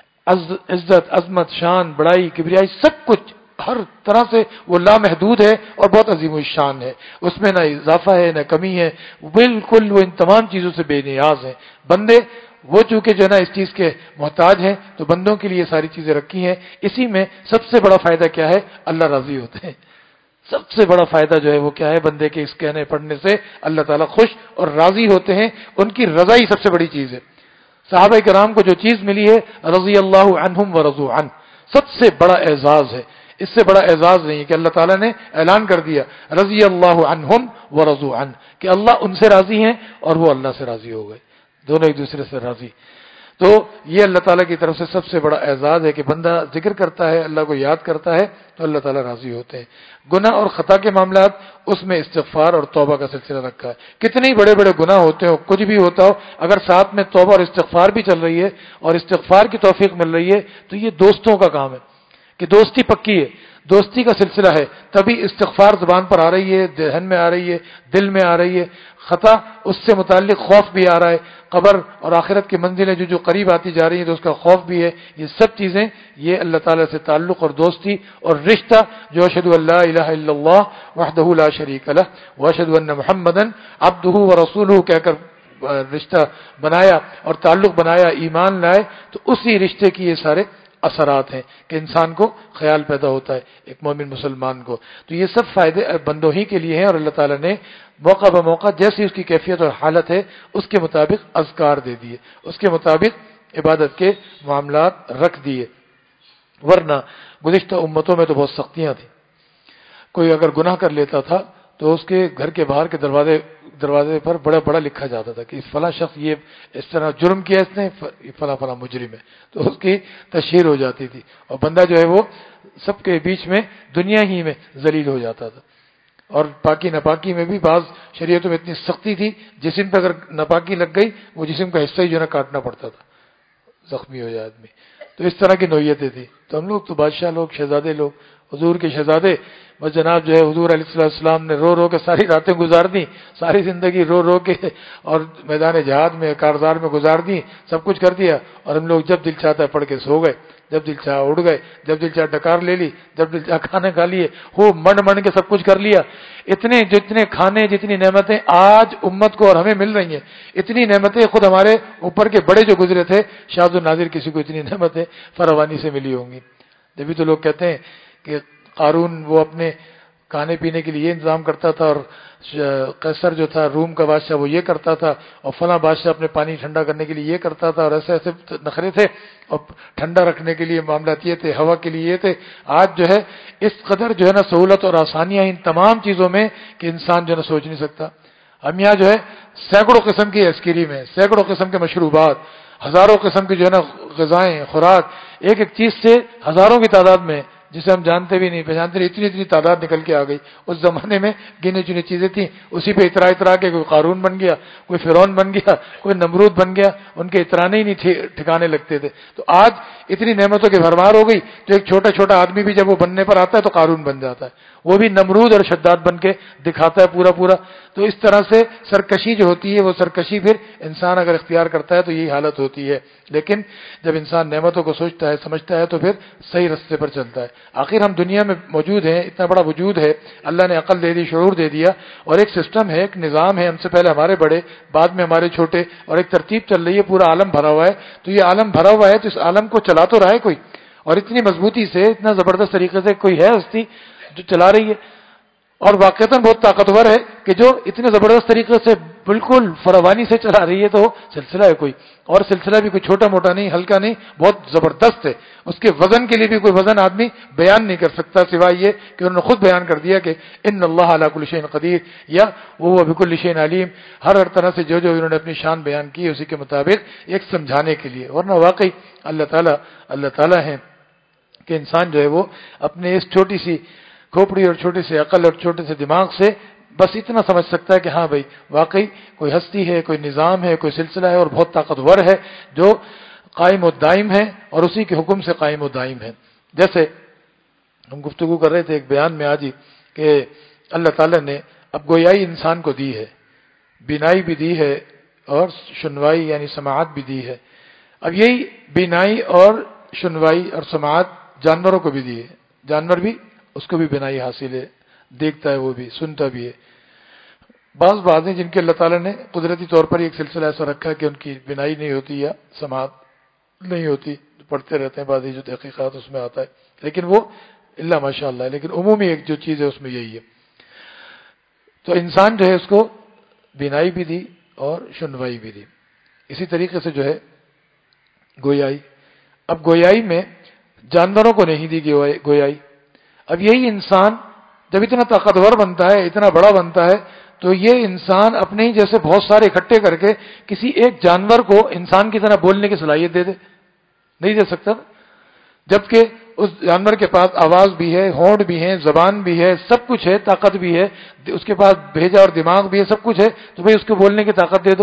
عزت، عظمت، شان، بڑائی، کبریائی، سب کچھ ہر طرح سے وہ لامحدود ہے اور بہت عظیم الشان ہے. اس میں نہ اضافہ ہے نہ کمی ہے، بالکل وہ ان تمام چیزوں سے بے نیاز ہیں. بندے وہ چونکہ جو ہے نا اس چیز کے محتاج ہیں، تو بندوں کے لیے ساری چیزیں رکھی ہیں. اسی میں سب سے بڑا فائدہ کیا ہے؟ اللہ راضی ہوتے ہیں. سب سے بڑا فائدہ جو ہے وہ کیا ہے؟ بندے کے اس کہنے پڑھنے سے اللہ تعالیٰ خوش اور راضی ہوتے ہیں. ان کی رضا ہی سب سے بڑی چیز ہے. صحابہ کرام کو جو چیز ملی ہے رضی اللہ عنہم ورضوا عنہ، سب سے بڑا اعزاز ہے. اس سے بڑا اعزاز نہیں کہ اللہ تعالیٰ نے اعلان کر دیا رضی اللہ عنہم ورضوا عنہ کہ اللہ ان سے راضی ہیں اور وہ اللہ سے راضی ہو گئے، دونوں ایک دوسرے سے راضی. تو یہ اللہ تعالیٰ کی طرف سے سب سے بڑا اعزاز ہے کہ بندہ ذکر کرتا ہے، اللہ کو یاد کرتا ہے تو اللہ تعالیٰ راضی ہوتے ہیں. گناہ اور خطا کے معاملات اس میں استغفار اور توبہ کا سلسلہ رکھا ہے. کتنے بڑے بڑے گناہ ہوتے ہو، کچھ بھی ہوتا ہو، اگر ساتھ میں توبہ اور استغفار بھی چل رہی ہے اور استغفار کی توفیق مل رہی ہے تو یہ دوستوں کا کام ہے کہ دوستی پکی ہے، دوستی کا سلسلہ ہے، تبھی استغفار زبان پر آ رہی ہے، ذہن میں آ رہی ہے، دل میں آ رہی ہے. خطا اس سے متعلق خوف بھی آ رہا ہے، قبر اور آخرت کی منزلیں جو قریب آتی جا رہی ہیں تو اس کا خوف بھی ہے. یہ سب چیزیں یہ اللہ تعالیٰ سے تعلق اور دوستی اور رشتہ جو اشہد ان لا الہ الا اللہ وحدہ لا شریک لہ واشہد ان محمدا عبدہ ورسولہ کہہ کر رشتہ بنایا اور تعلق بنایا، ایمان لائے، تو اسی رشتے کی یہ سارے اثرات ہیں کہ انسان کو خیال پیدا ہوتا ہے ایک مومن مسلمان کو. تو یہ سب فائدے بندوں ہی کے لیے ہیں اور اللہ تعالیٰ نے موقع بموقع جیسی اس کی کیفیت اور حالت ہے اس کے مطابق اذکار دے دیے، اس کے مطابق عبادت کے معاملات رکھ دیے. ورنہ گزشتہ امتوں میں تو بہت سختیاں تھیں. کوئی اگر گناہ کر لیتا تھا تو اس کے گھر کے باہر کے دروازے پر بڑا بڑا لکھا جاتا تھا کہ اس فلاں شخص یہ اس طرح جرم کیا، اس نے فلاں فلاں مجرم ہے، تو اس کی تشہیر ہو جاتی تھی اور بندہ جو ہے وہ سب کے بیچ میں دنیا ہی میں ذلیل ہو جاتا تھا. اور پاکی ناپاکی میں بھی بعض شریعتوں میں اتنی سختی تھی، جسم پہ اگر ناپاکی لگ گئی وہ جسم کا حصہ ہی جو ہے نا کاٹنا پڑتا تھا، زخمی ہو جائے آدمی. تو اس طرح کی نوعیتیں تھیں. تو ہم لوگ تو بادشاہ لوگ، شہزادے لوگ، حضور کے شہزادے. بس جناب جو ہے حضور علیہ السلام نے رو رو کے ساری راتیں گزار دیں، ساری زندگی رو رو کے اور میدان جہاد میں کارزار میں گزار دی، سب کچھ کر دیا. اور ہم لوگ جب دل چاہتا ہے پڑھ کے سو گئے، جب دل چاہ اڑ گئے، جب دل چاہ ڈکار لے لی، جب دل چاہ کھانے کھا لیے، ہو منڈ منڈ کے سب کچھ کر لیا. جتنے کھانے، جتنی نعمتیں آج امت کو اور ہمیں مل رہی ہیں، اتنی نعمتیں خود ہمارے اوپر کے بڑے جو گزرے تھے شاذ النادر کسی کو اتنی نعمتیں فراوانی سے ملی ہوں گی. جبھی تو لوگ کہتے ہیں کہ قارون وہ اپنے کھانے پینے کے لیے یہ انتظام کرتا تھا، اور قیصر جو تھا روم کا بادشاہ وہ یہ کرتا تھا، اور فلاں بادشاہ اپنے پانی ٹھنڈا کرنے کے لیے یہ کرتا تھا، اور ایسے ایسے نخرے تھے، اور ٹھنڈا رکھنے کے لیے معاملات یہ تھے، ہوا کے لیے یہ تھے. آج جو ہے اس قدر جو ہے نا سہولت اور آسانیاں ان تمام چیزوں میں کہ انسان جو ہے نا سوچ نہیں سکتا. ہم یہاں جو ہے سینکڑوں قسم کی آئس کریم ہے، سینکڑوں قسم کے مشروبات، ہزاروں قسم کی جو ہے نا غذائیں، خوراک، ایک ایک چیز سے ہزاروں کی تعداد میں جسے ہم جانتے بھی نہیں پہچانتے، اتنی تعداد نکل کے آ گئی. اس زمانے میں گنے چنے چیزیں تھیں، اسی پہ اترا کے کوئی قارون بن گیا، کوئی فرعون بن گیا، کوئی نمرود بن گیا، ان کے اترانے ہی نہیں ٹھکانے لگتے تھے. تو آج اتنی نعمتوں کی بھرمار ہو گئی تو ایک چھوٹا چھوٹا آدمی بھی جب وہ بننے پر آتا ہے تو قارون بن جاتا ہے، وہ بھی نمرود اور شداد بن کے دکھاتا ہے پورا. تو اس طرح سے سرکشی جو ہوتی ہے وہ سرکشی پھر انسان اگر اختیار کرتا ہے تو یہی حالت ہوتی ہے. لیکن جب انسان نعمتوں کو سوچتا ہے، سمجھتا ہے، تو پھر صحیح رستے پر چلتا ہے. آخر ہم دنیا میں موجود ہیں، اتنا بڑا وجود ہے، اللہ نے عقل دے دی، شعور دے دیا، اور ایک سسٹم ہے، ایک نظام ہے، ہم سے پہلے ہمارے بڑے، بعد میں ہمارے چھوٹے، اور ایک ترتیب چل رہی ہے، پورا عالم بھرا ہوا ہے. تو یہ عالم بھرا ہوا ہے تو اس عالم کو چلا تو رہا ہے کوئی، اور اتنی مضبوطی سے، اتنا زبردست طریقے سے کوئی ہے ہستی جو چلا رہی ہے، اور واقعتاً بہت طاقتور ہے کہ جو اتنے زبردست طریقے سے بالکل فراوانی سے چلا رہی ہے. تو سلسلہ ہے کوئی، اور سلسلہ بھی کوئی چھوٹا موٹا نہیں، ہلکا نہیں، بہت زبردست ہے. اس کے وزن کے لیے بھی کوئی وزن آدمی بیان نہیں کر سکتا سوائے یہ کہ انہوں نے خود بیان کر دیا کہ ان اللہ علی کل شیء قدیر، یا وہ بکل شیء علیم. ہر طرح سے جو انہوں نے اپنی شان بیان کی اسی کے مطابق ایک سمجھانے کے لیے. ورنہ واقعی اللہ تعالیٰ ہیں کہ انسان جو ہے وہ اپنے اس چھوٹی سی کھوپڑی اور چھوٹے سے عقل اور چھوٹے سے دماغ سے بس اتنا سمجھ سکتا ہے کہ ہاں بھائی واقعی کوئی ہستی ہے، کوئی نظام ہے، کوئی سلسلہ ہے، اور بہت طاقتور ہے جو قائم و دائم ہے اور اسی کے حکم سے قائم و دائم ہے. جیسے ہم گفتگو کر رہے تھے ایک بیان میں آج ہی کہ اللہ تعالیٰ نے اب گویائی انسان کو دی ہے، بینائی بھی دی ہے، اور سنوائی یعنی سماعت بھی دی ہے. اب یہی بینائی اور سنوائی اور سماعت جانوروں کو بھی دی ہے. جانور بھی، اس کو بھی بینائی حاصل ہے، دیکھتا ہے، وہ بھی سنتا بھی ہے. بعض باتیں جن کے اللہ تعالیٰ نے قدرتی طور پر ایک سلسلہ ایسا رکھا ہے کہ ان کی بینائی نہیں ہوتی یا سماعت نہیں ہوتی، پڑھتے رہتے ہیں بعضی جو تحقیقات اس میں آتا ہے، لیکن وہ اللہ ماشاء اللہ ہے. لیکن عمومی ایک جو چیز ہے اس میں یہی ہے. تو انسان جو ہے اس کو بینائی بھی دی اور سنوائی بھی دی. اسی طریقے سے جو ہے گویائی، اب گویائی میں جانوروں کو نہیں دی گویائی. اب یہی انسان جب اتنا طاقتور بنتا ہے، اتنا بڑا بنتا ہے، تو یہ انسان اپنے ہی جیسے بہت سارے اکٹھے کر کے کسی ایک جانور کو انسان کی طرح بولنے کی صلاحیت دے نہیں دے سکتا. جبکہ اس جانور کے پاس آواز بھی ہے، ہونٹ بھی ہے، زبان بھی ہے، سب کچھ ہے، طاقت بھی ہے، اس کے پاس بھیجا اور دماغ بھی ہے، سب کچھ ہے. تو بھئی اس کو بولنے کی طاقت دے دو.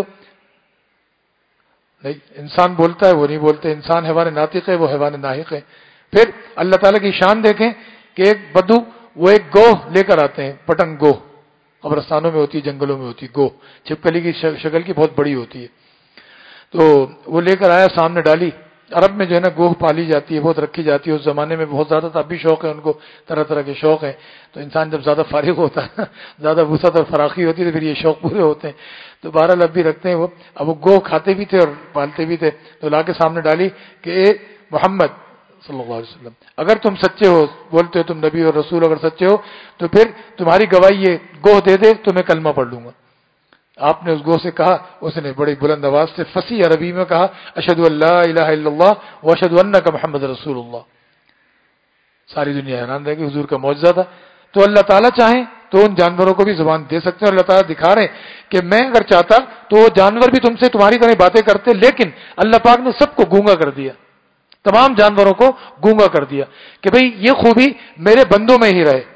نہیں، انسان بولتا ہے، وہ نہیں بولتے. انسان حیوان ناطق ہے، وہ حیوان ناحق ہے. پھر اللہ تعالیٰ کی شان دیکھیں کہ ایک بدو وہ ایک گوہ لے کر آتے ہیں، پٹن گوہ، قبرستانوں میں ہوتی ہے، جنگلوں میں ہوتی ہے گوہ، چھپکلی کی شکل کی بہت بڑی ہوتی ہے. تو وہ لے کر آیا، سامنے ڈالی. عرب میں جو ہے نا گوہ پالی جاتی ہے، بہت رکھی جاتی ہے. اس زمانے میں بہت زیادہ تھا، اب بھی شوق ہے ان کو، طرح طرح کے شوق ہیں. تو انسان جب زیادہ فارغ ہوتا ہے، زیادہ وسعت اور فراخی ہوتی ہے، تو پھر یہ شوق پورے ہوتے ہیں. تو بہرحال اب بھی رکھتے ہیں وہ. اب وہ گوہ کھاتے بھی تھے اور پالتے بھی تھے. تو لا کے سامنے ڈالی کہ اے محمد صلی اللہ علیہ وسلم، اگر تم سچے ہو، بولتے ہو تم نبی اور رسول، اگر سچے ہو تو پھر تمہاری گواہی یہ گوہ دے دے تو میں کلمہ پڑھ لوں گا. آپ نے اس گوہ سے کہا، اس نے بڑی بلند آواز سے فصیح عربی میں کہا، اشہد ان لا الہ الا اللہ واشہد انک محمد رسول اللہ. ساری دنیا حیران رہے گی، حضور کا معجزہ تھا. تو اللہ تعالیٰ چاہیں تو ان جانوروں کو بھی زبان دے سکتے ہیں، اور اللہ تعالیٰ دکھا رہے ہیں کہ میں اگر چاہتا تو وہ جانور بھی تم سے تمہاری طرح باتیں کرتے، لیکن اللہ پاک نے سب کو گونگا کر دیا، تمام جانوروں کو گونگا کر دیا کہ بھئی یہ خوبی میرے بندوں میں ہی رہے.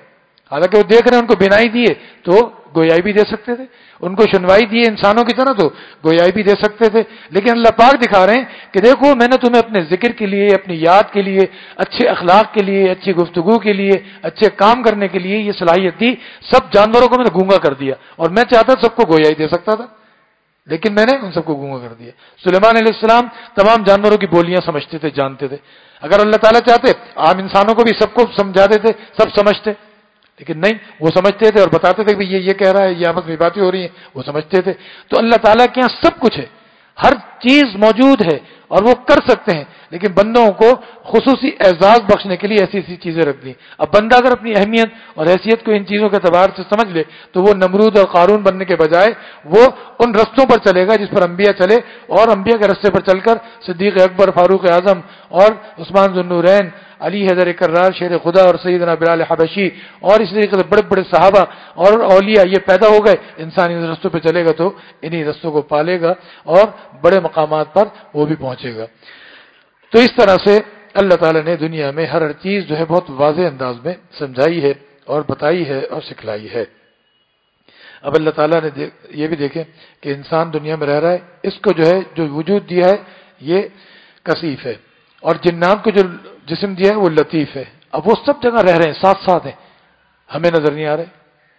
حالانکہ وہ دیکھ رہے ہیں، ان کو بینائی دیے تو گویائی بھی دے سکتے تھے، ان کو سنوائی دیے انسانوں کی طرح تو گویائی بھی دے سکتے تھے، لیکن اللہ پاک دکھا رہے ہیں کہ دیکھو میں نے تمہیں اپنے ذکر کے لیے، اپنی یاد کے لیے، اچھے اخلاق کے لیے، اچھی گفتگو کے لیے، اچھے کام کرنے کے لیے یہ صلاحیت دی. سب جانوروں کو میں نے گونگا کر دیا، اور میں چاہتا سب کو گویائی دے سکتا تھا، لیکن میں نے ان سب کو گونگا کر دیا. سلیمان علیہ السلام تمام جانوروں کی بولیاں سمجھتے تھے، جانتے تھے. اگر اللہ تعالیٰ چاہتے عام انسانوں کو بھی سب کو سمجھا دیتے، سب سمجھتے، لیکن نہیں، وہ سمجھتے تھے اور بتاتے تھے کہ یہ کہہ رہا ہے، یہ آپس میں باتیں ہو رہی ہیں، وہ سمجھتے تھے. تو اللہ تعالیٰ کے یہاں سب کچھ ہے، ہر چیز موجود ہے اور وہ کر سکتے ہیں، لیکن بندوں کو خصوصی اعزاز بخشنے کے لیے ایسی ایسی چیزیں رکھ دی. اب بندہ اگر اپنی اہمیت اور حیثیت کو ان چیزوں کے اعتبار سے سمجھ لے تو وہ نمرود اور قارون بننے کے بجائے وہ ان رستوں پر چلے گا جس پر انبیاء چلے، اور انبیاء کے رستے پر چل کر صدیق اکبر، فاروق اعظم اور عثمان ذو النورین، علی حیدر کرار، شیر خدا اور سیدنا بلال حبشی اور اس طریقے سے بڑے بڑے صحابہ اور اولیاء یہ پیدا ہو گئے. انسان ان رستوں پہ چلے گا تو انہی رستوں کو پالے گا اور بڑے مقامات پر وہ بھی پہنچے گا. تو اس طرح سے اللہ تعالیٰ نے دنیا میں ہر چیز جو ہے بہت واضح انداز میں سمجھائی ہے اور بتائی ہے اور سکھلائی ہے. اب اللہ تعالیٰ نے یہ بھی دیکھیں کہ انسان دنیا میں رہ رہا ہے، اس کو جو ہے جو وجود دیا ہے یہ کثیف ہے، اور جنات کو جو جسم دیا ہے وہ لطیف ہے. اب وہ سب جگہ رہ رہے ہیں، ساتھ ساتھ ہیں، ہمیں نظر نہیں آ رہے،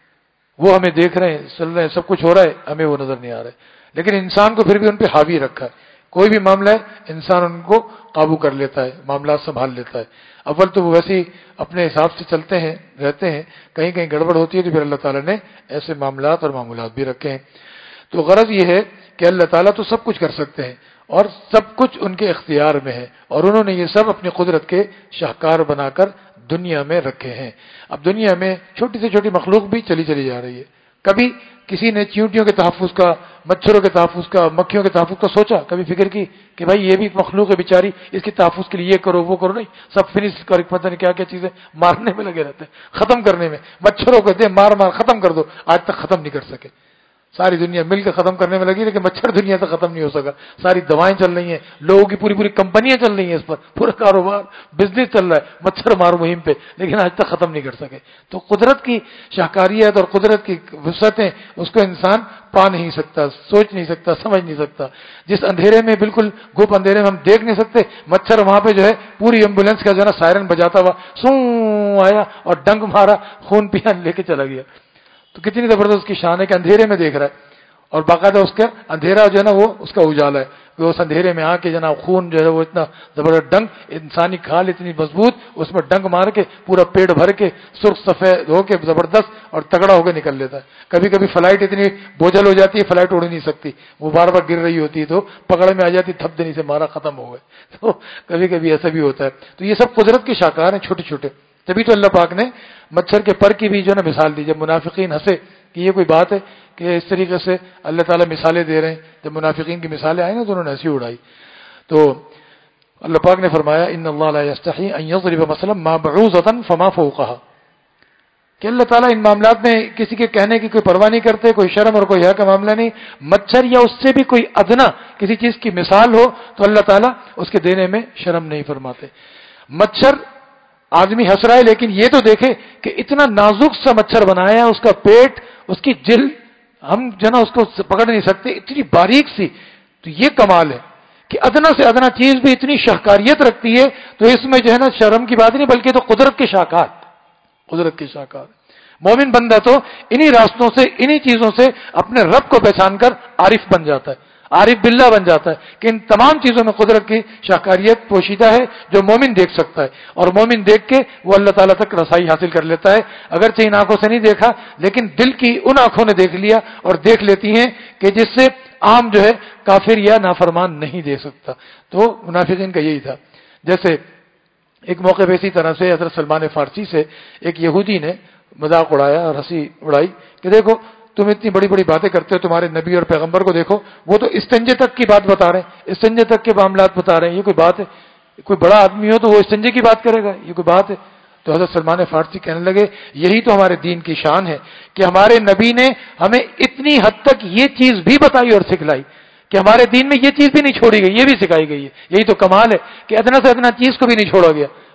وہ ہمیں دیکھ رہے ہیں، چل رہے ہیں، سب کچھ ہو رہا ہے، ہمیں وہ نظر نہیں آ رہے، لیکن انسان کو پھر بھی ان پہ حاوی رکھا ہے. کوئی بھی معاملہ ہے انسان ان کو قابو کر لیتا ہے، معاملات سنبھال لیتا ہے. اول تو وہ ویسے ہی اپنے حساب سے چلتے ہیں، رہتے ہیں، کہیں کہیں گڑبڑ ہوتی ہے تو پھر اللہ تعالیٰ نے ایسے معاملات اور معمولات بھی رکھے ہیں. تو غرض یہ ہے کہ اللہ تعالیٰ تو سب کچھ کر سکتے ہیں اور سب کچھ ان کے اختیار میں ہے، اور انہوں نے یہ سب اپنی قدرت کے شاہکار بنا کر دنیا میں رکھے ہیں. اب دنیا میں چھوٹی سے چھوٹی مخلوق بھی چلی جا رہی ہے. کبھی کسی نے چیونٹیوں کے تحفظ کا، مچھروں کے تحفظ کا، مکھیوں کے تحفظ کا سوچا؟ کبھی فکر کی کہ بھائی یہ بھی مخلوق ہے بیچاری، اس کے تحفظ کے لیے یہ کرو وہ کرو؟ نہیں، سب فنش کر پتہ نہیں کیا کیا چیزیں مارنے میں لگے رہتے ہیں، ختم کرنے میں. مچھروں کو دے مار مار ختم کر دو، آج تک ختم نہیں کر سکے. ساری دنیا مل کے ختم کرنے میں لگی لیکن مچھر دنیا سے ختم نہیں ہو سکا. ساری دوائیں چل رہی ہیں، لوگوں کی پوری کمپنیاں چل رہی ہیں، اس پر پورا کاروبار بزنس چل رہا ہے مچھر مار مہم پہ، لیکن آج تک ختم نہیں کر سکے. تو قدرت کی شاہکاریت اور قدرت کی وسعتیں اس کو انسان پا نہیں سکتا، سوچ نہیں سکتا، سمجھ نہیں سکتا. جس اندھیرے میں بالکل گھپ اندھیرے میں ہم دیکھ نہیں سکتے، مچھر وہاں پہ جو ہے پوری ایمبولینس کا جو ہے نا سائرن بجاتا ہوا سوں آیا اور ڈنگ مارا، خون پیا لے کے چلا گیا. تو کتنی زبردست کی شان ہے کہ اندھیرے میں دیکھ رہا ہے، اور باقاعدہ اس کا اندھیرا جو ہے نا وہ اس کا اجالا ہے کہ اس اندھیرے میں آ کے جناب خون جو ہے وہ اتنا زبردست ڈنگ، انسانی کھال اتنی مضبوط، اس میں ڈنگ مار کے پورا پیٹ بھر کے سرخ سفید ہو کے زبردست اور تگڑا ہو کے نکل لیتا ہے. کبھی کبھی فلائٹ اتنی بوجھل ہو جاتی ہے، فلائٹ اڑ نہیں سکتی، وہ بار بار گر رہی ہوتی ہے تو پکڑ میں آ جاتی، تھپ دینی سے مارا ختم ہو گئے. تو کبھی کبھی ایسا بھی ہوتا ہے. تو یہ سب قدرت کے شاہکار ہیں چھوٹے چھوٹے. تبھی تو اللہ پاک نے مچھر کے پر کی بھی جو ہے نا مثال دی. جب منافقین ہنسے کہ یہ کوئی بات ہے کہ اس طریقے سے اللہ تعالیٰ مثالیں دے رہے ہیں، جب منافقین کی مثالیں آئی نا تو انہوں نے ہنسی اڑائی. تو اللہ پاک نے فرمایا ان اللہ لا یستحی ان یضرب مثلا ما بعوضۃ فما فوقها، کہ اللہ تعالیٰ ان معاملات میں کسی کے کہنے کی کوئی پرواہ نہیں کرتے، کوئی شرم اور کوئی حیا کا معاملہ نہیں. مچھر یا اس سے بھی کوئی ادنا کسی چیز کی مثال ہو تو اللہ تعالیٰ اس کے دینے میں شرم نہیں فرماتے. مچھر آدمی ہنس رہا ہے لیکن یہ تو دیکھے کہ اتنا نازک سا مچھر بنایا ہے، اس کا پیٹ، اس کی جلد ہم جو ہے نا اس کو پکڑ نہیں سکتے، اتنی باریک سی. تو یہ کمال ہے کہ ادنا سے ادنا چیز بھی اتنی شاہکاریت رکھتی ہے. تو اس میں جو ہے نا شرم کی بات نہیں بلکہ تو قدرت کے شاہکار، قدرت کے شاہکار. مومن بندہ تو انہی راستوں سے، انہی چیزوں سے اپنے رب کو پہچان کر عارف بن جاتا ہے، عارف باللہ بن جاتا ہے کہ ان تمام چیزوں میں قدرت کی شاہکاریت پوشیدہ ہے جو مومن دیکھ سکتا ہے. اور مومن دیکھ کے وہ اللہ تعالیٰ تک رسائی حاصل کر لیتا ہے. اگرچہ ان آنکھوں سے نہیں دیکھا لیکن دل کی ان آنکھوں نے دیکھ لیا اور دیکھ لیتی ہیں کہ جس سے عام جو ہے کافر یا نافرمان نہیں دیکھ سکتا. تو منافقین کا یہی تھا. جیسے ایک موقع پہ اسی طرح سے حضرت سلمان فارسی سے ایک یہودی نے مذاق اڑایا اور ہنسی اڑائی کہ دیکھو تم اتنی بڑی بڑی باتیں کرتے ہو، تمہارے نبی اور پیغمبر کو دیکھو، وہ تو استنجے تک کی بات بتا رہے ہیں، استنجے تک کے معاملات بتا رہے ہیں. یہ کوئی بات ہے؟ کوئی بڑا آدمی ہو تو وہ استنجے کی بات کرے گا؟ یہ کوئی بات ہے؟ تو حضرت سلمان فارسی کہنے لگے یہی تو ہمارے دین کی شان ہے کہ ہمارے نبی نے ہمیں اتنی حد تک یہ چیز بھی بتائی اور سکھلائی کہ ہمارے دین میں یہ چیز بھی نہیں چھوڑی گئی، یہ بھی سکھائی گئی ہے. یہی تو کمال ہے کہ ادنا سے ادنا چیز کو بھی نہیں چھوڑا گیا.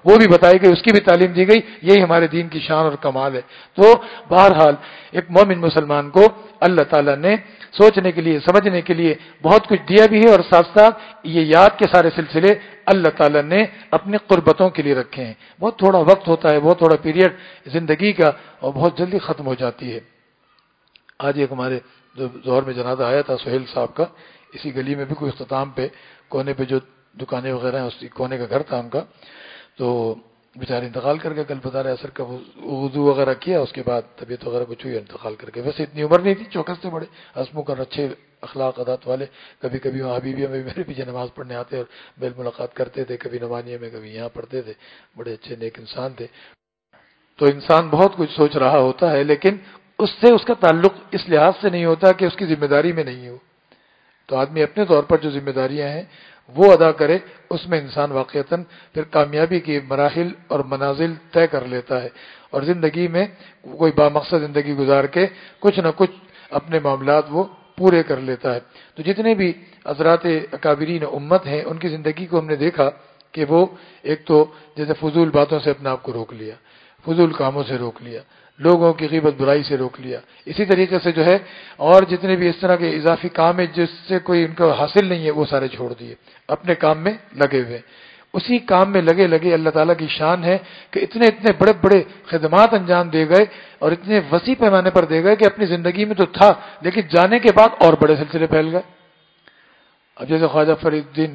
وہ بھی بتائی گئی، اس کی بھی تعلیم دی گئی. یہی ہمارے دین کی شان اور کمال ہے. تو بہرحال ایک مومن مسلمان کو اللہ تعالیٰ نے سوچنے کے لیے، سمجھنے کے لیے بہت کچھ دیا بھی ہے، اور ساتھ ساتھ یہ یاد کے سارے سلسلے اللہ تعالیٰ نے اپنی قربتوں کے لیے رکھے ہیں. بہت تھوڑا وقت ہوتا ہے، بہت تھوڑا پیریڈ زندگی کا، اور بہت جلدی ختم ہو جاتی ہے. آج ایک ہمارے جو ظہر میں جنازہ آیا تھا سہیل صاحب کا، اسی گلی میں بھی کوئی اختتام پہ کونے پہ جو دکانیں وغیرہ ہیں، اسی کونے کا گھر تھا ان کا، تو بیچارے انتقال کر گئے. کل بتا رہے اثر کا وضو وغیرہ کیا، اس کے بعد طبیعت وغیرہ کچھ ہوئی، انتقال کر گئے. ویسے اتنی عمر نہیں تھی، چوکس تھے بڑے، ہنسمو کر اچھے اخلاق عادات والے. کبھی کبھی وہاں حبیبیہ میں میرے پیچھے نماز پڑھنے آتے اور بیل ملاقات کرتے تھے، کبھی نمانیہ میں، کبھی یہاں پڑھتے تھے. بڑے اچھے نیک انسان تھے. تو انسان بہت کچھ سوچ رہا ہوتا ہے، لیکن اس سے اس کا تعلق اس لحاظ سے نہیں ہوتا کہ اس کی ذمہ داری میں نہیں ہو. تو آدمی اپنے طور پر جو ذمہ داریاں ہیں وہ ادا کرے، اس میں انسان واقعتاً پھر کامیابی کے مراحل اور منازل طے کر لیتا ہے، اور زندگی میں کوئی بامقصد زندگی گزار کے کچھ نہ کچھ اپنے معاملات وہ پورے کر لیتا ہے. تو جتنے بھی حضرات اکابرین امت ہیں، ان کی زندگی کو ہم نے دیکھا کہ وہ ایک تو جیسے فضول باتوں سے اپنے آپ کو روک لیا، فضول کاموں سے روک لیا، لوگوں کی غیبت برائی سے روک لیا. اسی طریقے سے جو ہے اور جتنے بھی اس طرح کے اضافی کام ہیں جس سے کوئی ان کو حاصل نہیں ہے، وہ سارے چھوڑ دیے، اپنے کام میں لگے ہوئے. اسی کام میں لگے لگے اللہ تعالیٰ کی شان ہے کہ اتنے اتنے بڑے بڑے خدمات انجام دے گئے، اور اتنے وسیع پیمانے پر دے گئے کہ اپنی زندگی میں تو تھا، لیکن جانے کے بعد اور بڑے سلسلے پھیل گئے. اب جیسے خواجہ فرید الدین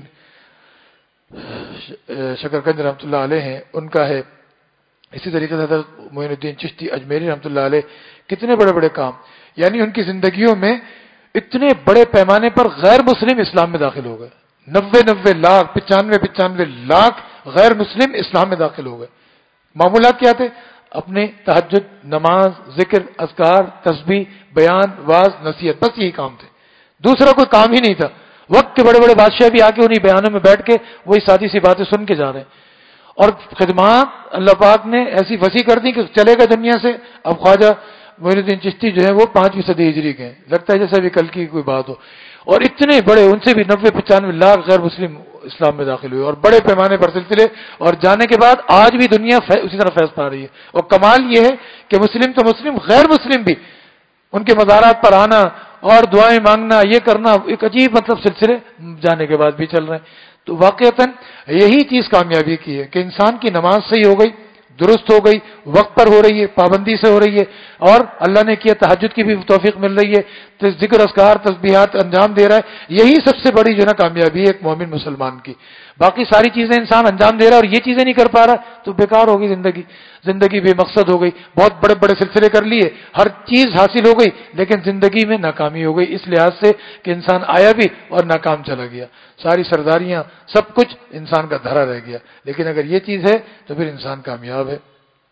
شکرگنج رحمۃ اللہ علیہ ہیں، ان کا ہے. اسی طریقے سے حضرت معین الدین چشتی اجمیری رحمۃ اللہ علیہ، کتنے بڑے بڑے کام. یعنی ان کی زندگیوں میں اتنے بڑے پیمانے پر غیر مسلم اسلام میں داخل ہو گئے. 90 لاکھ 95 لاکھ غیر مسلم اسلام میں داخل ہو گئے. معمولات کیا تھے؟ اپنے تہجد، نماز، ذکر، اذکار، تسبیح، بیان، واعظ، نصیحت، بس یہی کام تھے، دوسرا کوئی کام ہی نہیں تھا. وقت کے بڑے بڑے بادشاہ بھی آ کے انہیں بیانوں میں بیٹھ کے وہی سادی سی باتیں سن کے جا رہے ہیں. اور خدمات اللہ پاک نے ایسی وسیع کر دی کہ چلے گئے دنیا سے. اب خواجہ معین الدین چشتی جو ہے وہ 5ویں صدی ہجری کے ہیں، لگتا ہے جیسے بھی کل کی کوئی بات ہو. اور اتنے بڑے، ان سے بھی 90-95 لاکھ غیر مسلم اسلام میں داخل ہوئے، اور بڑے پیمانے پر سلسلے. اور جانے کے بعد آج بھی دنیا اسی طرح فیض پا رہی ہے. اور کمال یہ ہے کہ مسلم تو مسلم، غیر مسلم بھی ان کے مزارات پر آنا اور دعائیں مانگنا، یہ کرنا، ایک عجیب سلسلے جانے کے بعد بھی چل رہے ہیں. تو واقعتاً یہی چیز کامیابی کی ہے کہ انسان کی نماز صحیح ہو گئی، درست ہو گئی، وقت پر ہو رہی ہے، پابندی سے ہو رہی ہے، اور اللہ نے کیا تہجد کی بھی توفیق مل رہی ہے، ذکر اذکار تسبیحات انجام دے رہا ہے. یہی سب سے بڑی جو ہے نا کامیابی ہے ایک مومن مسلمان کی. باقی ساری چیزیں انسان انجام دے رہا ہے اور یہ چیزیں نہیں کر پا رہا تو بیکار ہوگی زندگی. زندگی بے مقصد ہو گئی. بہت بڑے بڑے سلسلے کر لیے، ہر چیز حاصل ہو گئی، لیکن زندگی میں ناکامی ہو گئی، اس لحاظ سے کہ انسان آیا بھی اور ناکام چلا گیا. ساری سرداریاں، سب کچھ انسان کا دھرا رہ گیا. لیکن اگر یہ چیز ہے تو پھر انسان کامیاب ہے.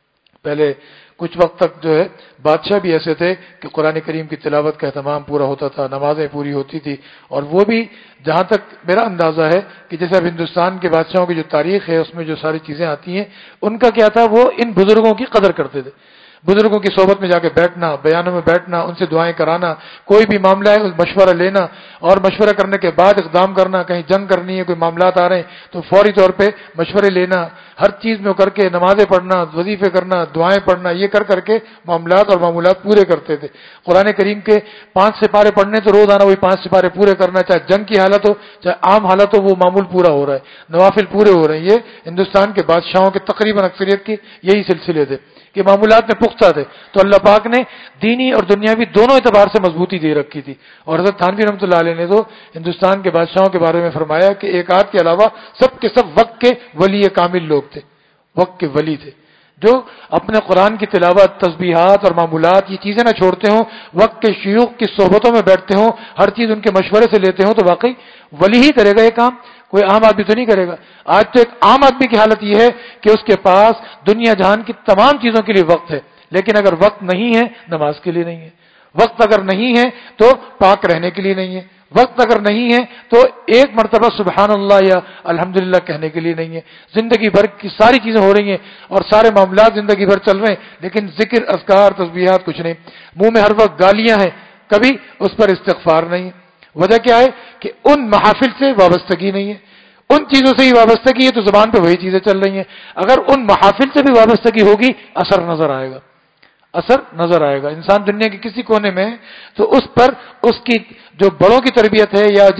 پہلے کچھ وقت تک جو ہے بادشاہ بھی ایسے تھے کہ قرآن کریم کی تلاوت کا اہتمام پورا ہوتا تھا، نمازیں پوری ہوتی تھی. اور وہ بھی جہاں تک میرا اندازہ ہے کہ جیسے اب ہندوستان کے بادشاہوں کی جو تاریخ ہے اس میں جو ساری چیزیں آتی ہیں، ان کا کیا تھا، وہ ان بزرگوں کی قدر کرتے تھے. بزرگوں کی صحبت میں جا کے بیٹھنا، بیانوں میں بیٹھنا، ان سے دعائیں کرانا، کوئی بھی معاملہ ہے مشورہ لینا، اور مشورہ کرنے کے بعد اقدام کرنا. کہیں جنگ کرنی ہے، کوئی معاملات آ رہے ہیں تو فوری طور پہ مشورے لینا، ہر چیز میں کر کے نمازیں پڑھنا، وظیفے کرنا، دعائیں پڑھنا، یہ کر کے معاملات اور معمولات پورے کرتے تھے. قرآن کریم کے 5 سپارے پڑھنے تو روزانہ وہی 5 سپارے پورے کرنا، چاہے جنگ کی حالت ہو چاہے عام حالت ہو، وہ معمول پورا ہو رہا ہے، نوافل پورے ہو رہے ہیں. یہ ہندوستان کے بادشاہوں کے تقریباً اکثریت کی یہی سلسلے تھے کہ معمولات میں پختہ تھے. تو اللہ پاک نے دینی اور دنیاوی دونوں اعتبار سے مضبوطی دے رکھی تھی. اور حضرت تھانوی رحمۃ اللہ علیہ نے تو ہندوستان کے بادشاہوں کے بارے میں فرمایا کہ ایک آدھ کے علاوہ سب کے سب وقت کے ولی کامل لوگ تھے، وقت کے ولی تھے، جو اپنے قرآن کی تلاوت، تسبیحات اور معمولات، یہ چیزیں نہ چھوڑتے ہوں، وقت کے شیوخ کی صحبتوں میں بیٹھتے ہوں، ہر چیز ان کے مشورے سے لیتے ہوں، تو واقعی ولی ہی کرے گا یہ کام، کوئی عام آدمی تو نہیں کرے گا. آج تو ایک عام آدمی کی حالت یہ ہے کہ اس کے پاس دنیا جہان کی تمام چیزوں کے لیے وقت ہے، لیکن اگر وقت نہیں ہے نماز کے لیے نہیں ہے، وقت اگر نہیں ہے تو پاک رہنے کے لیے نہیں ہے، وقت اگر نہیں ہے تو ایک مرتبہ سبحان اللہ یا الحمدللہ کہنے کے لیے نہیں ہے. زندگی بھر کی ساری چیزیں ہو رہی ہیں اور سارے معاملات زندگی بھر چل رہے ہیں، لیکن ذکر، اذکار، تسبیحات کچھ نہیں. منہ میں ہر وقت گالیاں ہیں، کبھی اس پر استغفار نہیں. وجہ کیا ہے کہ ان محافل سے وابستگی نہیں ہے، ان چیزوں سے ہی وابستگی ہے تو زبان پہ وہی چیزیں چل رہی ہیں. اگر ان محافل سے بھی وابستگی ہوگی اثر نظر آئے گا، اثر نظر آئے گا. انسان دنیا کے کسی کونے میں تو اس پر اس کی جو بڑوں کی تربیت ہے یا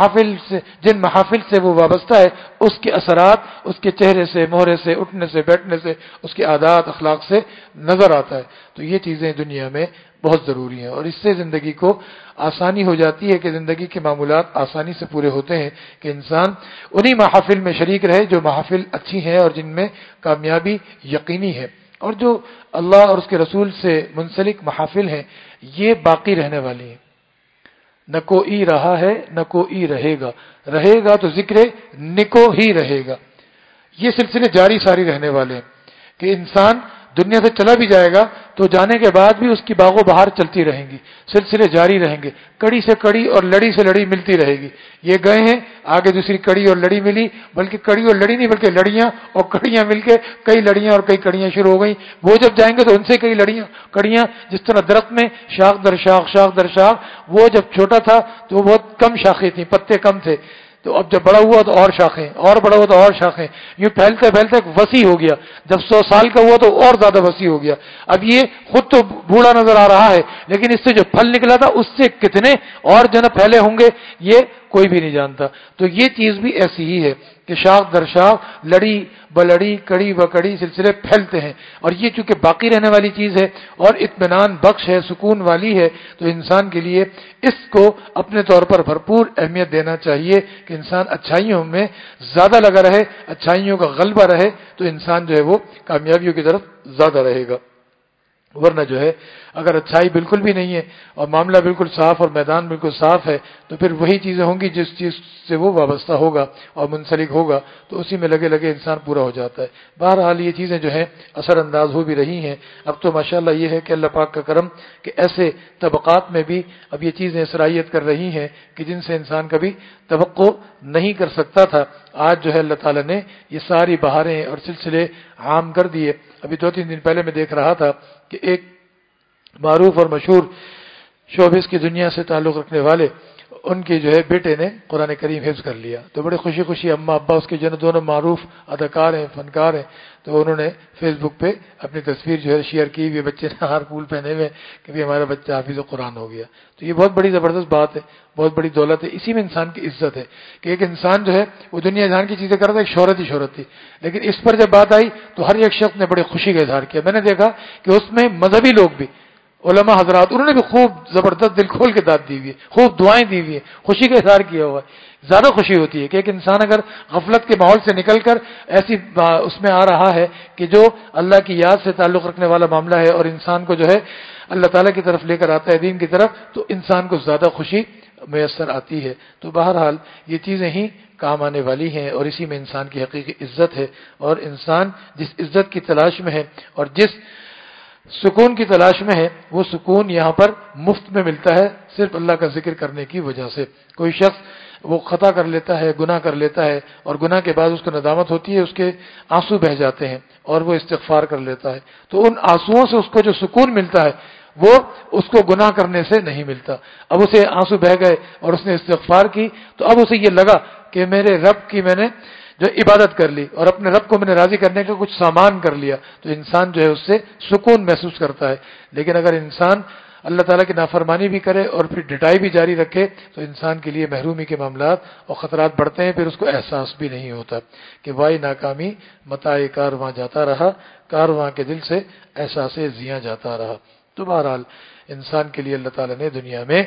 جن محافل سے وہ وابستہ ہے اس کے اثرات اس کے چہرے سے، مہرے سے، اٹھنے سے، بیٹھنے سے، اس کے عادات اخلاق سے نظر آتا ہے. تو یہ چیزیں دنیا میں بہت ضروری ہیں اور اس سے زندگی کو آسانی ہو جاتی ہے کہ زندگی کے معمولات آسانی سے پورے ہوتے ہیں کہ انسان انہی محافل میں شریک رہے جو محافل اچھی ہیں اور جن میں کامیابی یقینی ہے. اور جو اللہ اور اس کے رسول سے منسلک محافل ہیں یہ باقی رہنے والی ہیں. نہ کوئی رہا ہے نہ کوئی رہے گا، رہے گا تو ذکر نکو ہی رہے گا. یہ سلسلے جاری ساری رہنے والے ہیں کہ انسان دنیا سے چلا بھی جائے گا تو جانے کے بعد بھی اس کی باغ و بہار چلتی رہیں گی، سلسلے جاری رہیں گے، کڑی سے کڑی اور لڑی سے لڑی ملتی رہے گی. یہ گئے ہیں آگے دوسری کڑی اور لڑی ملی، بلکہ کڑی اور لڑی نہیں بلکہ لڑیاں اور کڑیاں مل کے کئی لڑیاں اور کئی کڑیاں شروع ہو گئیں. وہ جب جائیں گے تو ان سے کئی کڑیاں جس طرح درخت میں شاخ در شاخ شاخ در شاخ، وہ جب چھوٹا تھا تو وہ بہت کم شاخیں تھیں، پتے کم تھے، تو اب جب بڑا ہوا تو اور شاخیں، اور بڑا ہوا تو اور شاخیں، یہ پھیلتے پھیلتے وسیع ہو گیا. جب 100 سال کا ہوا تو اور زیادہ وسیع ہو گیا. اب یہ خود تو بوڑھا نظر آ رہا ہے لیکن اس سے جو پھل نکلا تھا اس سے کتنے اور جو پھیلے ہوں گے یہ کوئی بھی نہیں جانتا. تو یہ چیز بھی ایسی ہی ہے کہ شاخ در شاخ، لڑی بلڑی، کڑی بکڑی سلسلے پھیلتے ہیں. اور یہ چونکہ باقی رہنے والی چیز ہے اور اطمینان بخش ہے، سکون والی ہے، تو انسان کے لیے اس کو اپنے طور پر بھرپور اہمیت دینا چاہیے کہ انسان اچھائیوں میں زیادہ لگا رہے، اچھائیوں کا غلبہ رہے تو انسان جو ہے وہ کامیابیوں کی طرف زیادہ رہے گا. ورنہ جو ہے اگر اچھائی بالکل بھی نہیں ہے اور معاملہ بالکل صاف اور میدان بالکل صاف ہے تو پھر وہی چیزیں ہوں گی جس چیز سے وہ وابستہ ہوگا اور منسلک ہوگا تو اسی میں لگے لگے انسان پورا ہو جاتا ہے. بہرحال یہ چیزیں جو ہیں اثر انداز ہو بھی رہی ہیں. اب تو ماشاءاللہ یہ ہے کہ اللہ پاک کا کرم کہ ایسے طبقات میں بھی اب یہ چیزیں صلاحیت کر رہی ہیں کہ جن سے انسان کبھی توقع نہیں کر سکتا تھا. آج جو ہے اللہ تعالیٰ نے یہ ساری بہاریں اور سلسلے عام کر دیے. ابھی 2-3 دن پہلے میں دیکھ رہا تھا کہ ایک معروف اور مشہور شوبز کی دنیا سے تعلق رکھنے والے ان کے جو ہے بیٹے نے قرآن کریم حفظ کر لیا. تو بڑے خوشی خوشی اماں ابا اس کے جو دونوں معروف اداکار ہیں، فنکار ہیں، تو انہوں نے فیس بک پہ اپنی تصویر جو ہے شیئر کی ہوئی، بچے نے ہار پھول پہنے ہوئے کہ بھی ہمارا بچہ حافظ قرآن ہو گیا. تو یہ بہت بڑی زبردست بات ہے، بہت بڑی دولت ہے. اسی میں انسان کی عزت ہے کہ ایک انسان جو ہے وہ دنیا جہان کی چیزیں کرتا ہے، ایک شہرت تھی، لیکن اس پر جب بات آئی تو ہر ایک شخص نے بڑے خوشی کا اظہار کیا. میں نے دیکھا کہ اس میں مذہبی لوگ بھی، علماء حضرات، انہوں نے بھی خوب زبردست دل کھول کے داد دی ہوئی ہے، خوب دعائیں دی ہوئی ہیں، خوشی کا اظہار کیا ہوا ہے. زیادہ خوشی ہوتی ہے کہ ایک انسان اگر غفلت کے ماحول سے نکل کر ایسی اس میں آ رہا ہے کہ جو اللہ کی یاد سے تعلق رکھنے والا معاملہ ہے اور انسان کو جو ہے اللہ تعالیٰ کی طرف لے کر آتا ہے، دین کی طرف، تو انسان کو زیادہ خوشی میسر آتی ہے. تو بہرحال یہ چیزیں ہی کام آنے والی ہیں اور اسی میں انسان کی حقیقی عزت ہے. اور انسان جس عزت کی تلاش میں ہے اور جس سکون کی تلاش میں ہے وہ سکون یہاں پر مفت میں ملتا ہے صرف اللہ کا ذکر کرنے کی وجہ سے. کوئی شخص وہ خطا کر لیتا ہے، گناہ کر لیتا ہے اور گناہ کے بعد اس کو ندامت ہوتی ہے، اس کے آنسو بہہ جاتے ہیں اور وہ استغفار کر لیتا ہے، تو ان آنسوؤں سے اس کو جو سکون ملتا ہے وہ اس کو گناہ کرنے سے نہیں ملتا. اب اسے آنسو بہہ گئے اور اس نے استغفار کی تو اب اسے یہ لگا کہ میرے رب کی میں نے جو عبادت کر لی اور اپنے رب کو میں نے راضی کرنے کا کچھ سامان کر لیا، تو انسان جو ہے اس سے سکون محسوس کرتا ہے. لیکن اگر انسان اللہ تعالیٰ کی نافرمانی بھی کرے اور پھر ڈٹائی بھی جاری رکھے تو انسان کے لیے محرومی کے معاملات اور خطرات بڑھتے ہیں. پھر اس کو احساس بھی نہیں ہوتا کہ وائی ناکامی متاع کارواں جاتا رہا، کارواں کے دل سے احساس زیاں جاتا رہا. تو بہرحال انسان کے لیے اللہ تعالیٰ نے دنیا میں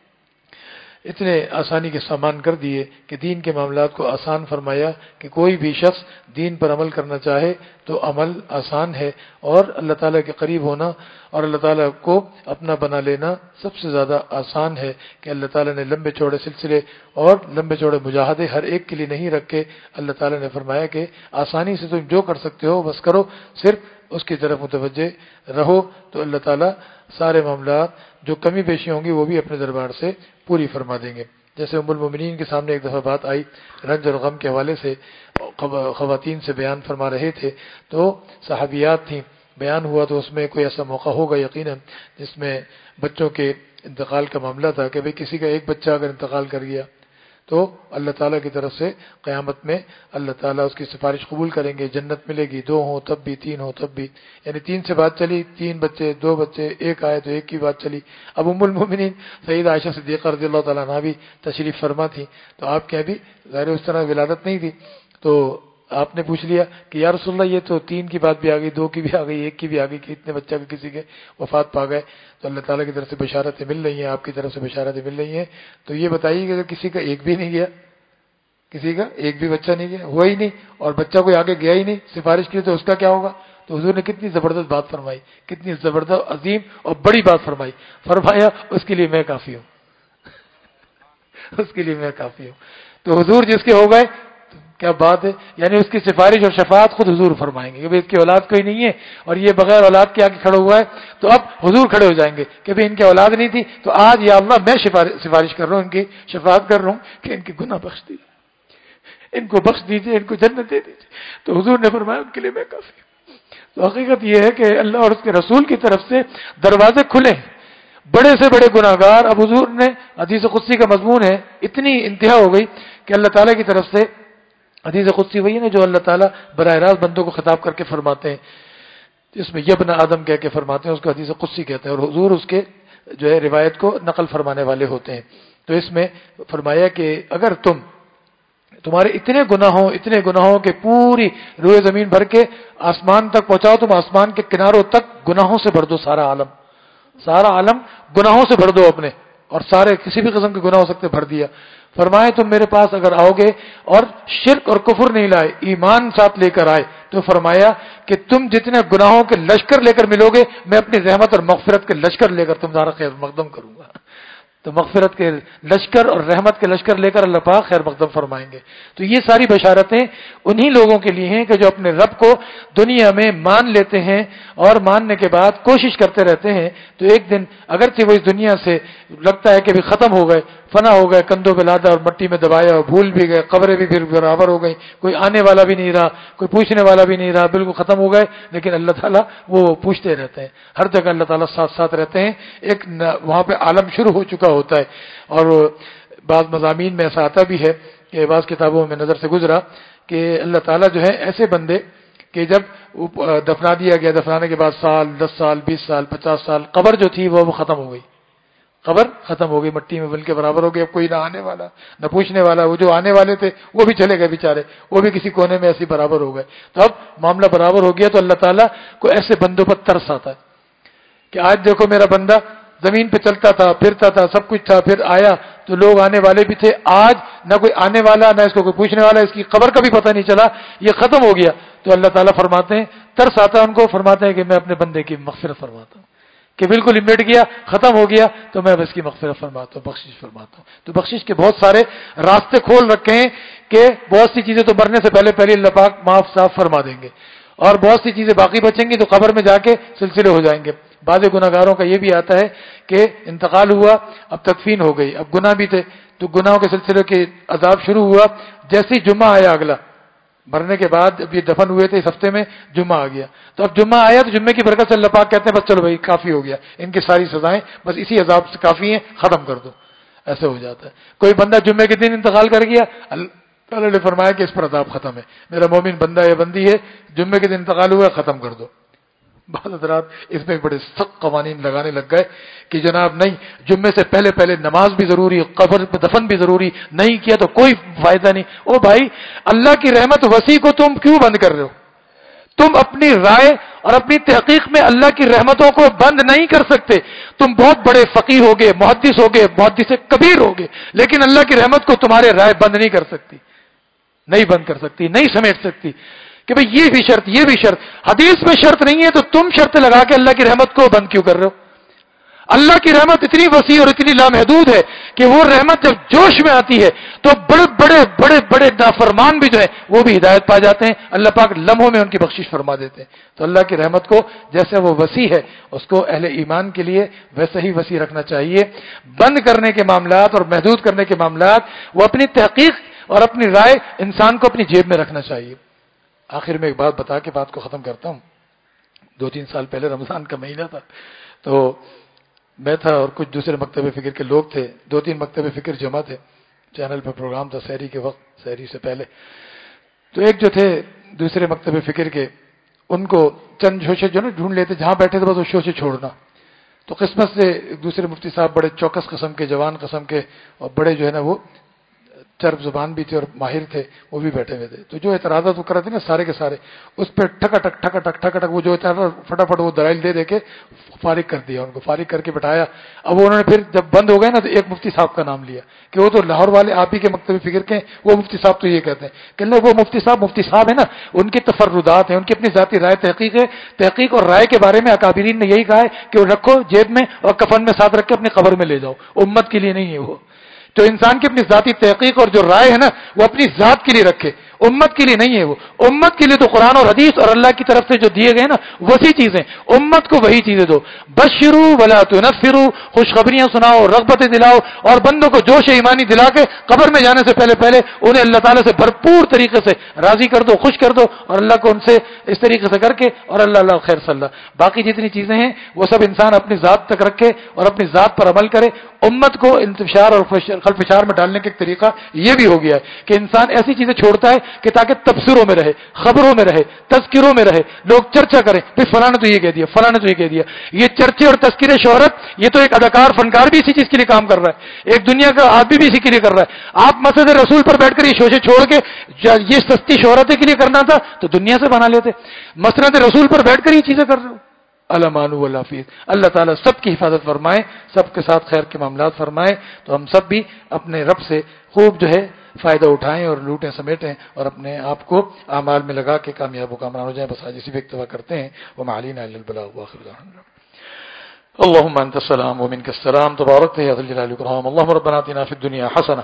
اتنے آسانی کے سامان کر دیے کہ دین کے معاملات کو آسان فرمایا کہ کوئی بھی شخص دین پر عمل کرنا چاہے تو عمل آسان ہے. اور اللہ تعالیٰ کے قریب ہونا اور اللہ تعالیٰ کو اپنا بنا لینا سب سے زیادہ آسان ہے کہ اللہ تعالیٰ نے لمبے چوڑے سلسلے اور لمبے چوڑے مجاہدے ہر ایک کے لیے نہیں رکھے. اللہ تعالیٰ نے فرمایا کہ آسانی سے تم جو کر سکتے ہو بس کرو، صرف اس کی طرف متوجہ رہو تو اللہ تعالیٰ سارے معاملات جو کمی بیشی ہوں گی وہ بھی اپنے دربار سے پوری فرما دیں گے. جیسے ام المومنین کے سامنے ایک دفعہ بات آئی رنج اور غم کے حوالے سے، خواتین سے بیان فرما رہے تھے تو صحابیات تھیں، بیان ہوا تو اس میں کوئی ایسا موقع ہوگا یقیناً جس میں بچوں کے انتقال کا معاملہ تھا کہ بھئی کسی کا ایک بچہ اگر انتقال کر گیا تو اللہ تعالیٰ کی طرف سے قیامت میں اللہ تعالیٰ اس کی سفارش قبول کریں گے، جنت ملے گی، 2 ہوں تب بھی، 3 ہوں تب بھی، یعنی 3 سے بات چلی، 3 بچے 2 بچے 1 آئے تو 1 کی بات چلی۔ اب ام المومنین سیدہ عائشہ صدیقہ رضی اللہ تعالیٰ عنہا بھی تشریف فرما تھی، تو آپ کے ابھی ظاہر اس طرح ولادت نہیں تھی، تو آپ نے پوچھ لیا کہ یا رسول اللہ یہ تو 3 کی بات بھی آ گئی، 2 کی بھی آ گئی، 1 کی بھی آ گئی کہ اتنے بچہ کے کسی کے وفات پا گئے، تو اللہ تعالیٰ کی طرف سے بشارتیں مل رہی ہیں، آپ کی طرف سے بشارتیں مل رہی ہیں، تو یہ بتائیے کہ اگر کسی کا 1 بھی نہیں گیا، کسی کا 1 بھی بچہ نہیں گیا، ہوا ہی نہیں، اور بچہ کوئی آگے گیا ہی نہیں سفارش کی، تو اس کا کیا ہوگا؟ تو حضور نے کتنی زبردست بات فرمائی، کتنی زبردست عظیم اور بڑی بات فرمائی، فرمایا اس کے لیے میں کافی ہوں، اس کے لیے میں کافی ہوں۔ تو حضور جس کے ہو گئے، کیا بات ہے، یعنی اس کی سفارش اور شفاعت خود حضور فرمائیں گے کہ بھئی اس کی اولاد کوئی نہیں ہے اور یہ بغیر اولاد کے آگے کھڑا ہوا ہے، تو اب حضور کھڑے ہو جائیں گے کہ بھئی ان کی اولاد نہیں تھی، تو آج یا اللہ میں سفارش کر رہا ہوں، ان کی شفاعت کر رہا ہوں کہ ان کے گناہ بخش دیجیے، ان کو بخش دیجیے، ان کو جنت دے دیجیے۔ تو حضور نے فرمایا ان کے لیے میں کافی ہوں۔ تو حقیقت یہ ہے کہ اللہ اور اس کے رسول کی طرف سے دروازے کھلے ہیں، بڑے سے بڑے گناہگار، اب حضور نے حدیث قدسی کا مضمون ہے، اتنی انتہا ہو گئی کہ اللہ تعالیٰ کی طرف سے حدیث قدسی وہی ہے جو اللہ تعالیٰ براہ راست بندوں کو خطاب کر کے فرماتے ہیں، اس میں یبن آدم کہہ کے فرماتے ہیں، اس کو حدیث قدسی کہتے ہیں، اور حضور اس کے جو ہے روایت کو نقل فرمانے والے ہوتے ہیں۔ تو اس میں فرمایا کہ اگر تمہارے اتنے گناہوں کے پوری روئے زمین بھر کے آسمان تک پہنچاؤ، تم آسمان کے کناروں تک گناہوں سے بھر دو، سارا عالم گناہوں سے بھر دو اپنے، اور سارے کسی بھی قسم کے گناہ ہو سکتے بھر دیا۔ فرمائے تم میرے پاس اگر آؤ گے اور شرک اور کفر نہیں لائے، ایمان ساتھ لے کر آئے، تو فرمایا کہ تم جتنے گناہوں کے لشکر لے کر ملو گے، میں اپنی رحمت اور مغفرت کے لشکر لے کر تمہارا خیر مقدم کروں گا۔ تو مغفرت کے لشکر اور رحمت کے لشکر لے کر اللہ پاک خیر مقدم فرمائیں گے۔ تو یہ ساری بشارتیں انہی لوگوں کے لیے ہیں کہ جو اپنے رب کو دنیا میں مان لیتے ہیں اور ماننے کے بعد کوشش کرتے رہتے ہیں، تو ایک دن اگرچہ وہ اس دنیا سے لگتا ہے کہ بھی ختم ہو گئے، فنا ہو گئے، کندھوں پہ لادا اور مٹی میں دبایا اور بھول بھی گئے، قبریں بھی پھر برابر ہو گئی، کوئی آنے والا بھی نہیں رہا، کوئی پوچھنے والا بھی نہیں رہا، بالکل ختم ہو گئے، لیکن اللہ تعالیٰ وہ پوچھتے رہتے ہیں، ہر جگہ اللہ تعالیٰ ساتھ ساتھ رہتے ہیں۔ ایک وہاں پہ عالم شروع ہو چکا ہوتا ہے، اور بعض مضامین میں ایسا آتا بھی ہے کہ بعض کتابوں میں نظر سے گزرا کہ اللہ تعالیٰ جو ہے ایسے بندے کہ جب دفنا دیا گیا، دفنانے کے بعد سال 10 سال 20 سال 50 سال قبر جو تھی وہ ختم ہو گئی، قبر ختم ہو گئی، مٹی میں بل کے برابر ہو گئی، اب کوئی نہ آنے والا نہ پوچھنے والا، وہ جو آنے والے تھے وہ بھی چلے گئے بیچارے، وہ بھی کسی کونے میں ایسی برابر ہو گئے۔ تو اب معاملہ برابر ہو گیا، تو اللہ تعالیٰ کو ایسے بندوں پر ترس آتا ہے کہ آج دیکھو میرا بندہ زمین پہ چلتا تھا، پھرتا تھا، سب کچھ تھا، پھر آیا تو لوگ آنے والے بھی تھے، آج نہ کوئی آنے والا نہ اس کو کوئی پوچھنے والا، اس کی قبر کا بھی پتہ نہیں چلا، یہ ختم ہو گیا۔ تو اللہ تعالیٰ فرماتے ہیں، ترس آتا ہے ان کو، فرماتے ہیں کہ میں اپنے بندے کی مغفرت فرماتا ہوں کہ بالکل مٹ گیا، ختم ہو گیا، تو میں اب اس کی مغفرت فرماتا ہوں، بخشش فرماتا ہوں۔ تو بخشش کے بہت سارے راستے کھول رکھے ہیں کہ بہت سی چیزیں تو مرنے سے پہلے اللہ پاک معاف صاف فرما دیں گے، اور بہت سی چیزیں باقی بچیں گی تو قبر میں جا کے سلسلے ہو جائیں گے۔ بعض گناہگاروں کا یہ بھی آتا ہے کہ انتقال ہوا، اب تکفین ہو گئی، اب گناہ بھی تھے تو گناہوں کے سلسلے کے عذاب شروع ہوا، جیسے ہی جمعہ آیا اگلا، مرنے کے بعد اب یہ دفن ہوئے تھے اس ہفتے میں جمعہ آ گیا، تو اب جمعہ آیا تو جمعے کی برکت سے اللہ پاک کہتے ہیں بس چلو بھائی کافی ہو گیا، ان کی ساری سزائیں بس اسی عذاب سے کافی ہیں، ختم کر دو، ایسے ہو جاتا ہے۔ کوئی بندہ جمعے کے دن انتقال کر گیا، اللہ نے فرمایا کہ اس پر عذاب ختم ہے، میرا مومن بندہ یا بندی ہے، جمعے کے دن انتقال ہوا ختم کر دو۔ بعض حضرات اس میں بڑے سخت قوانین لگانے لگ گئے کہ جناب نہیں، جمعے سے پہلے پہلے نماز بھی ضروری، قبر پہ دفن بھی ضروری، نہیں کیا تو کوئی فائدہ نہیں۔ او بھائی، اللہ کی رحمت وسیع کو تم کیوں بند کر رہے ہو؟ تم اپنی رائے اور اپنی تحقیق میں اللہ کی رحمتوں کو بند نہیں کر سکتے۔ تم بہت بڑے فقیہ ہوگے، محدث ہوگے، محدث کبیر ہوگے، لیکن اللہ کی رحمت کو تمہارے رائے بند نہیں کر سکتی، نہیں بند کر سکتی، نہیں سمیٹ سکتی کہ بھئی یہ بھی شرط، یہ بھی شرط۔ حدیث میں شرط نہیں ہے تو تم شرط لگا کے اللہ کی رحمت کو بند کیوں کر رہے ہو؟ اللہ کی رحمت اتنی وسیع اور اتنی لامحدود ہے کہ وہ رحمت جب جوش میں آتی ہے تو بڑے بڑے بڑے بڑے نافرمان بھی جو ہے وہ بھی ہدایت پا جاتے ہیں، اللہ پاک لمحوں میں ان کی بخشش فرما دیتے ہیں۔ تو اللہ کی رحمت کو جیسے وہ وسیع ہے اس کو اہل ایمان کے لیے ویسے ہی وسیع رکھنا چاہیے۔ بند کرنے کے معاملات اور محدود کرنے کے معاملات وہ اپنی تحقیق اور اپنی رائے انسان کو اپنی جیب میں رکھنا چاہیے۔ آخر میں ایک بات بتا کے بات کو ختم کرتا ہوں۔ 2-3 سال پہلے رمضان کا مہینہ تھا، تو میں تھا اور کچھ دوسرے مکتب فکر کے لوگ تھے، 2-3 مکتب فکر جمع تھے، چینل پہ پروگرام تھا سحری کے وقت، سحری سے پہلے. تو ایک جو تھے دوسرے مکتب فکر کے، ان کو چند شوشے جو نا ڈھونڈ لیتے، جہاں بیٹھے تھے بس وہ شوشے چھوڑنا. تو قسمت سے ایک دوسرے مفتی صاحب بڑے چوکس قسم کے، جوان قسم کے، اور بڑے جو ہے نا وہ چرب زبان بھی تھے اور ماہر تھے، وہ بھی بیٹھے ہوئے تھے. تو جو اعتراضات وہ کر رہے تھے نا سارے کے سارے، اس پہ ٹھک وہ جو فٹافٹ وہ دلائل دے کے فارغ کر دیا، ان کو فارغ کر کے بٹھایا. اب انہوں نے پھر جب بند ہو گئے نا تو ایک مفتی صاحب کا نام لیا کہ وہ تو لاہور والے آپ ہی کے مکتب فکر کے، وہ مفتی صاحب تو یہ کہتے ہیں کہ اللہ وہ مفتی صاحب ہے نا، ان کی تفردات ہیں، ان کی اپنی ذاتی رائے تحقیق ہے. تحقیق اور رائے کے بارے میں اکابرین نے یہی کہا ہے کہ وہ رکھو جیب میں اور کفن میں ساتھ رکھ کے اپنی قبر میں لے جاؤ، امت کے لیے نہیں ہے وہ. تو انسان کی اپنی ذاتی تحقیق اور جو رائے ہے نا وہ اپنی ذات کے لیے رکھے، امت کے لیے نہیں ہے وہ. امت کے لیے تو قرآن اور حدیث اور اللہ کی طرف سے جو دیے گئے نا وہی چیزیں، امت کو وہی چیزیں دو. بشرو ولا تنفروا، خوشخبریاں سناؤ، رغبتیں دلاؤ، اور بندوں کو جوش ایمانی دلا کے قبر میں جانے سے پہلے انہیں اللہ تعالیٰ سے بھرپور طریقے سے راضی کر دو، خوش کر دو، اور اللہ کو ان سے اس طریقے سے کر کے، اور اللہ خیر صلی اللہ. باقی جتنی چیزیں ہیں وہ سب انسان اپنی ذات تک رکھے اور اپنی ذات پر عمل کرے. امت کو انتشار اور خلفشار میں ڈالنے کا ایک طریقہ یہ بھی ہو گیا ہے کہ انسان ایسی چیزیں چھوڑتا ہے کہ تاکہ تبصروں میں رہے، خبروں میں رہے، تذکروں میں رہے، لوگ چرچا کریں کہ فلاں نے تو یہ کہہ دیا، فلاں نے تو یہ کہہ دیا. یہ چرچے اور تذکرے شہرت، یہ تو ایک اداکار فنکار بھی اسی چیز کے لیے کام کر رہا ہے، ایک دنیا کا آدمی بھی اسی کے لیے کر رہا ہے. آپ مسجد رسول پر بیٹھ کر یہ شوشے چھوڑ کے یہ سستی شہرتیں کے لیے کرنا تھا تو دنیا سے بنا لیتے. مسجد رسول پر بیٹھ کر یہ چیزیں کر رہے ہو. علمان والحفیظ. اللہ تعالیٰ سب کی حفاظت فرمائے، سب کے ساتھ خیر کے معاملات فرمائے. تو ہم سب بھی اپنے رب سے خوب جو ہے فائدہ اٹھائیں اور لوٹیں سمیٹیں اور اپنے آپ کو اعمال میں لگا کے کامیاب و کامران ہو جائیں. بس آج اسی پہ اکتفا کرتے ہیں. وما علینا الا البلاغ وآخر دعوانا اللهم انت السلام ومنك السلام تبارك يا ذا الجلال والاكرام. اللهم ربنا آتنا في الدنيا حسنة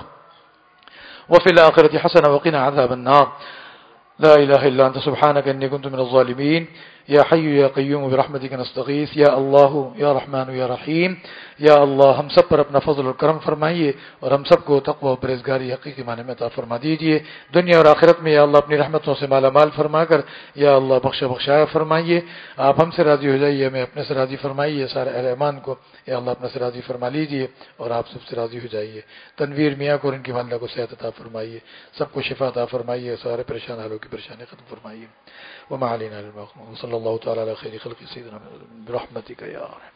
وفي الآخرة حسنة وقنا عذاب النار. لا إله إلا أنت سبحانك إني كنت من الظالمين. یا حی یا قیوم برحمتک نستغیث. یا اللہ یا رحمان یا رحیم. یا اللہ ہم سب پر اپنا فضل اور کرم فرمائیے اور ہم سب کو تقوی و پرہیزگاری حقیقی معنی میں عطا فرما دیجیے. دنیا اور آخرت میں یا اللہ اپنی رحمتوں سے مالا مال فرما کر یا اللہ بخشایا فرمائیے. آپ ہم سے راضی ہو جائیے، ہمیں اپنے سے راضی فرمائیے. سارے اہل ایمان کو یا اللہ اپنے سے راضی فرما لیجیے اور آپ سب سے راضی ہو جائیے. تنویر میاں کو اور ان کی والدہ کو صحت عطا فرمائیے، سب کو شفا عطا فرمائیے، سارے پریشان حالوں کی پریشانی ختم فرمائیے. وما علينا الا البلاغ. صلى الله تعالى على خير خلق سيدنا برحمتك يا رحمن.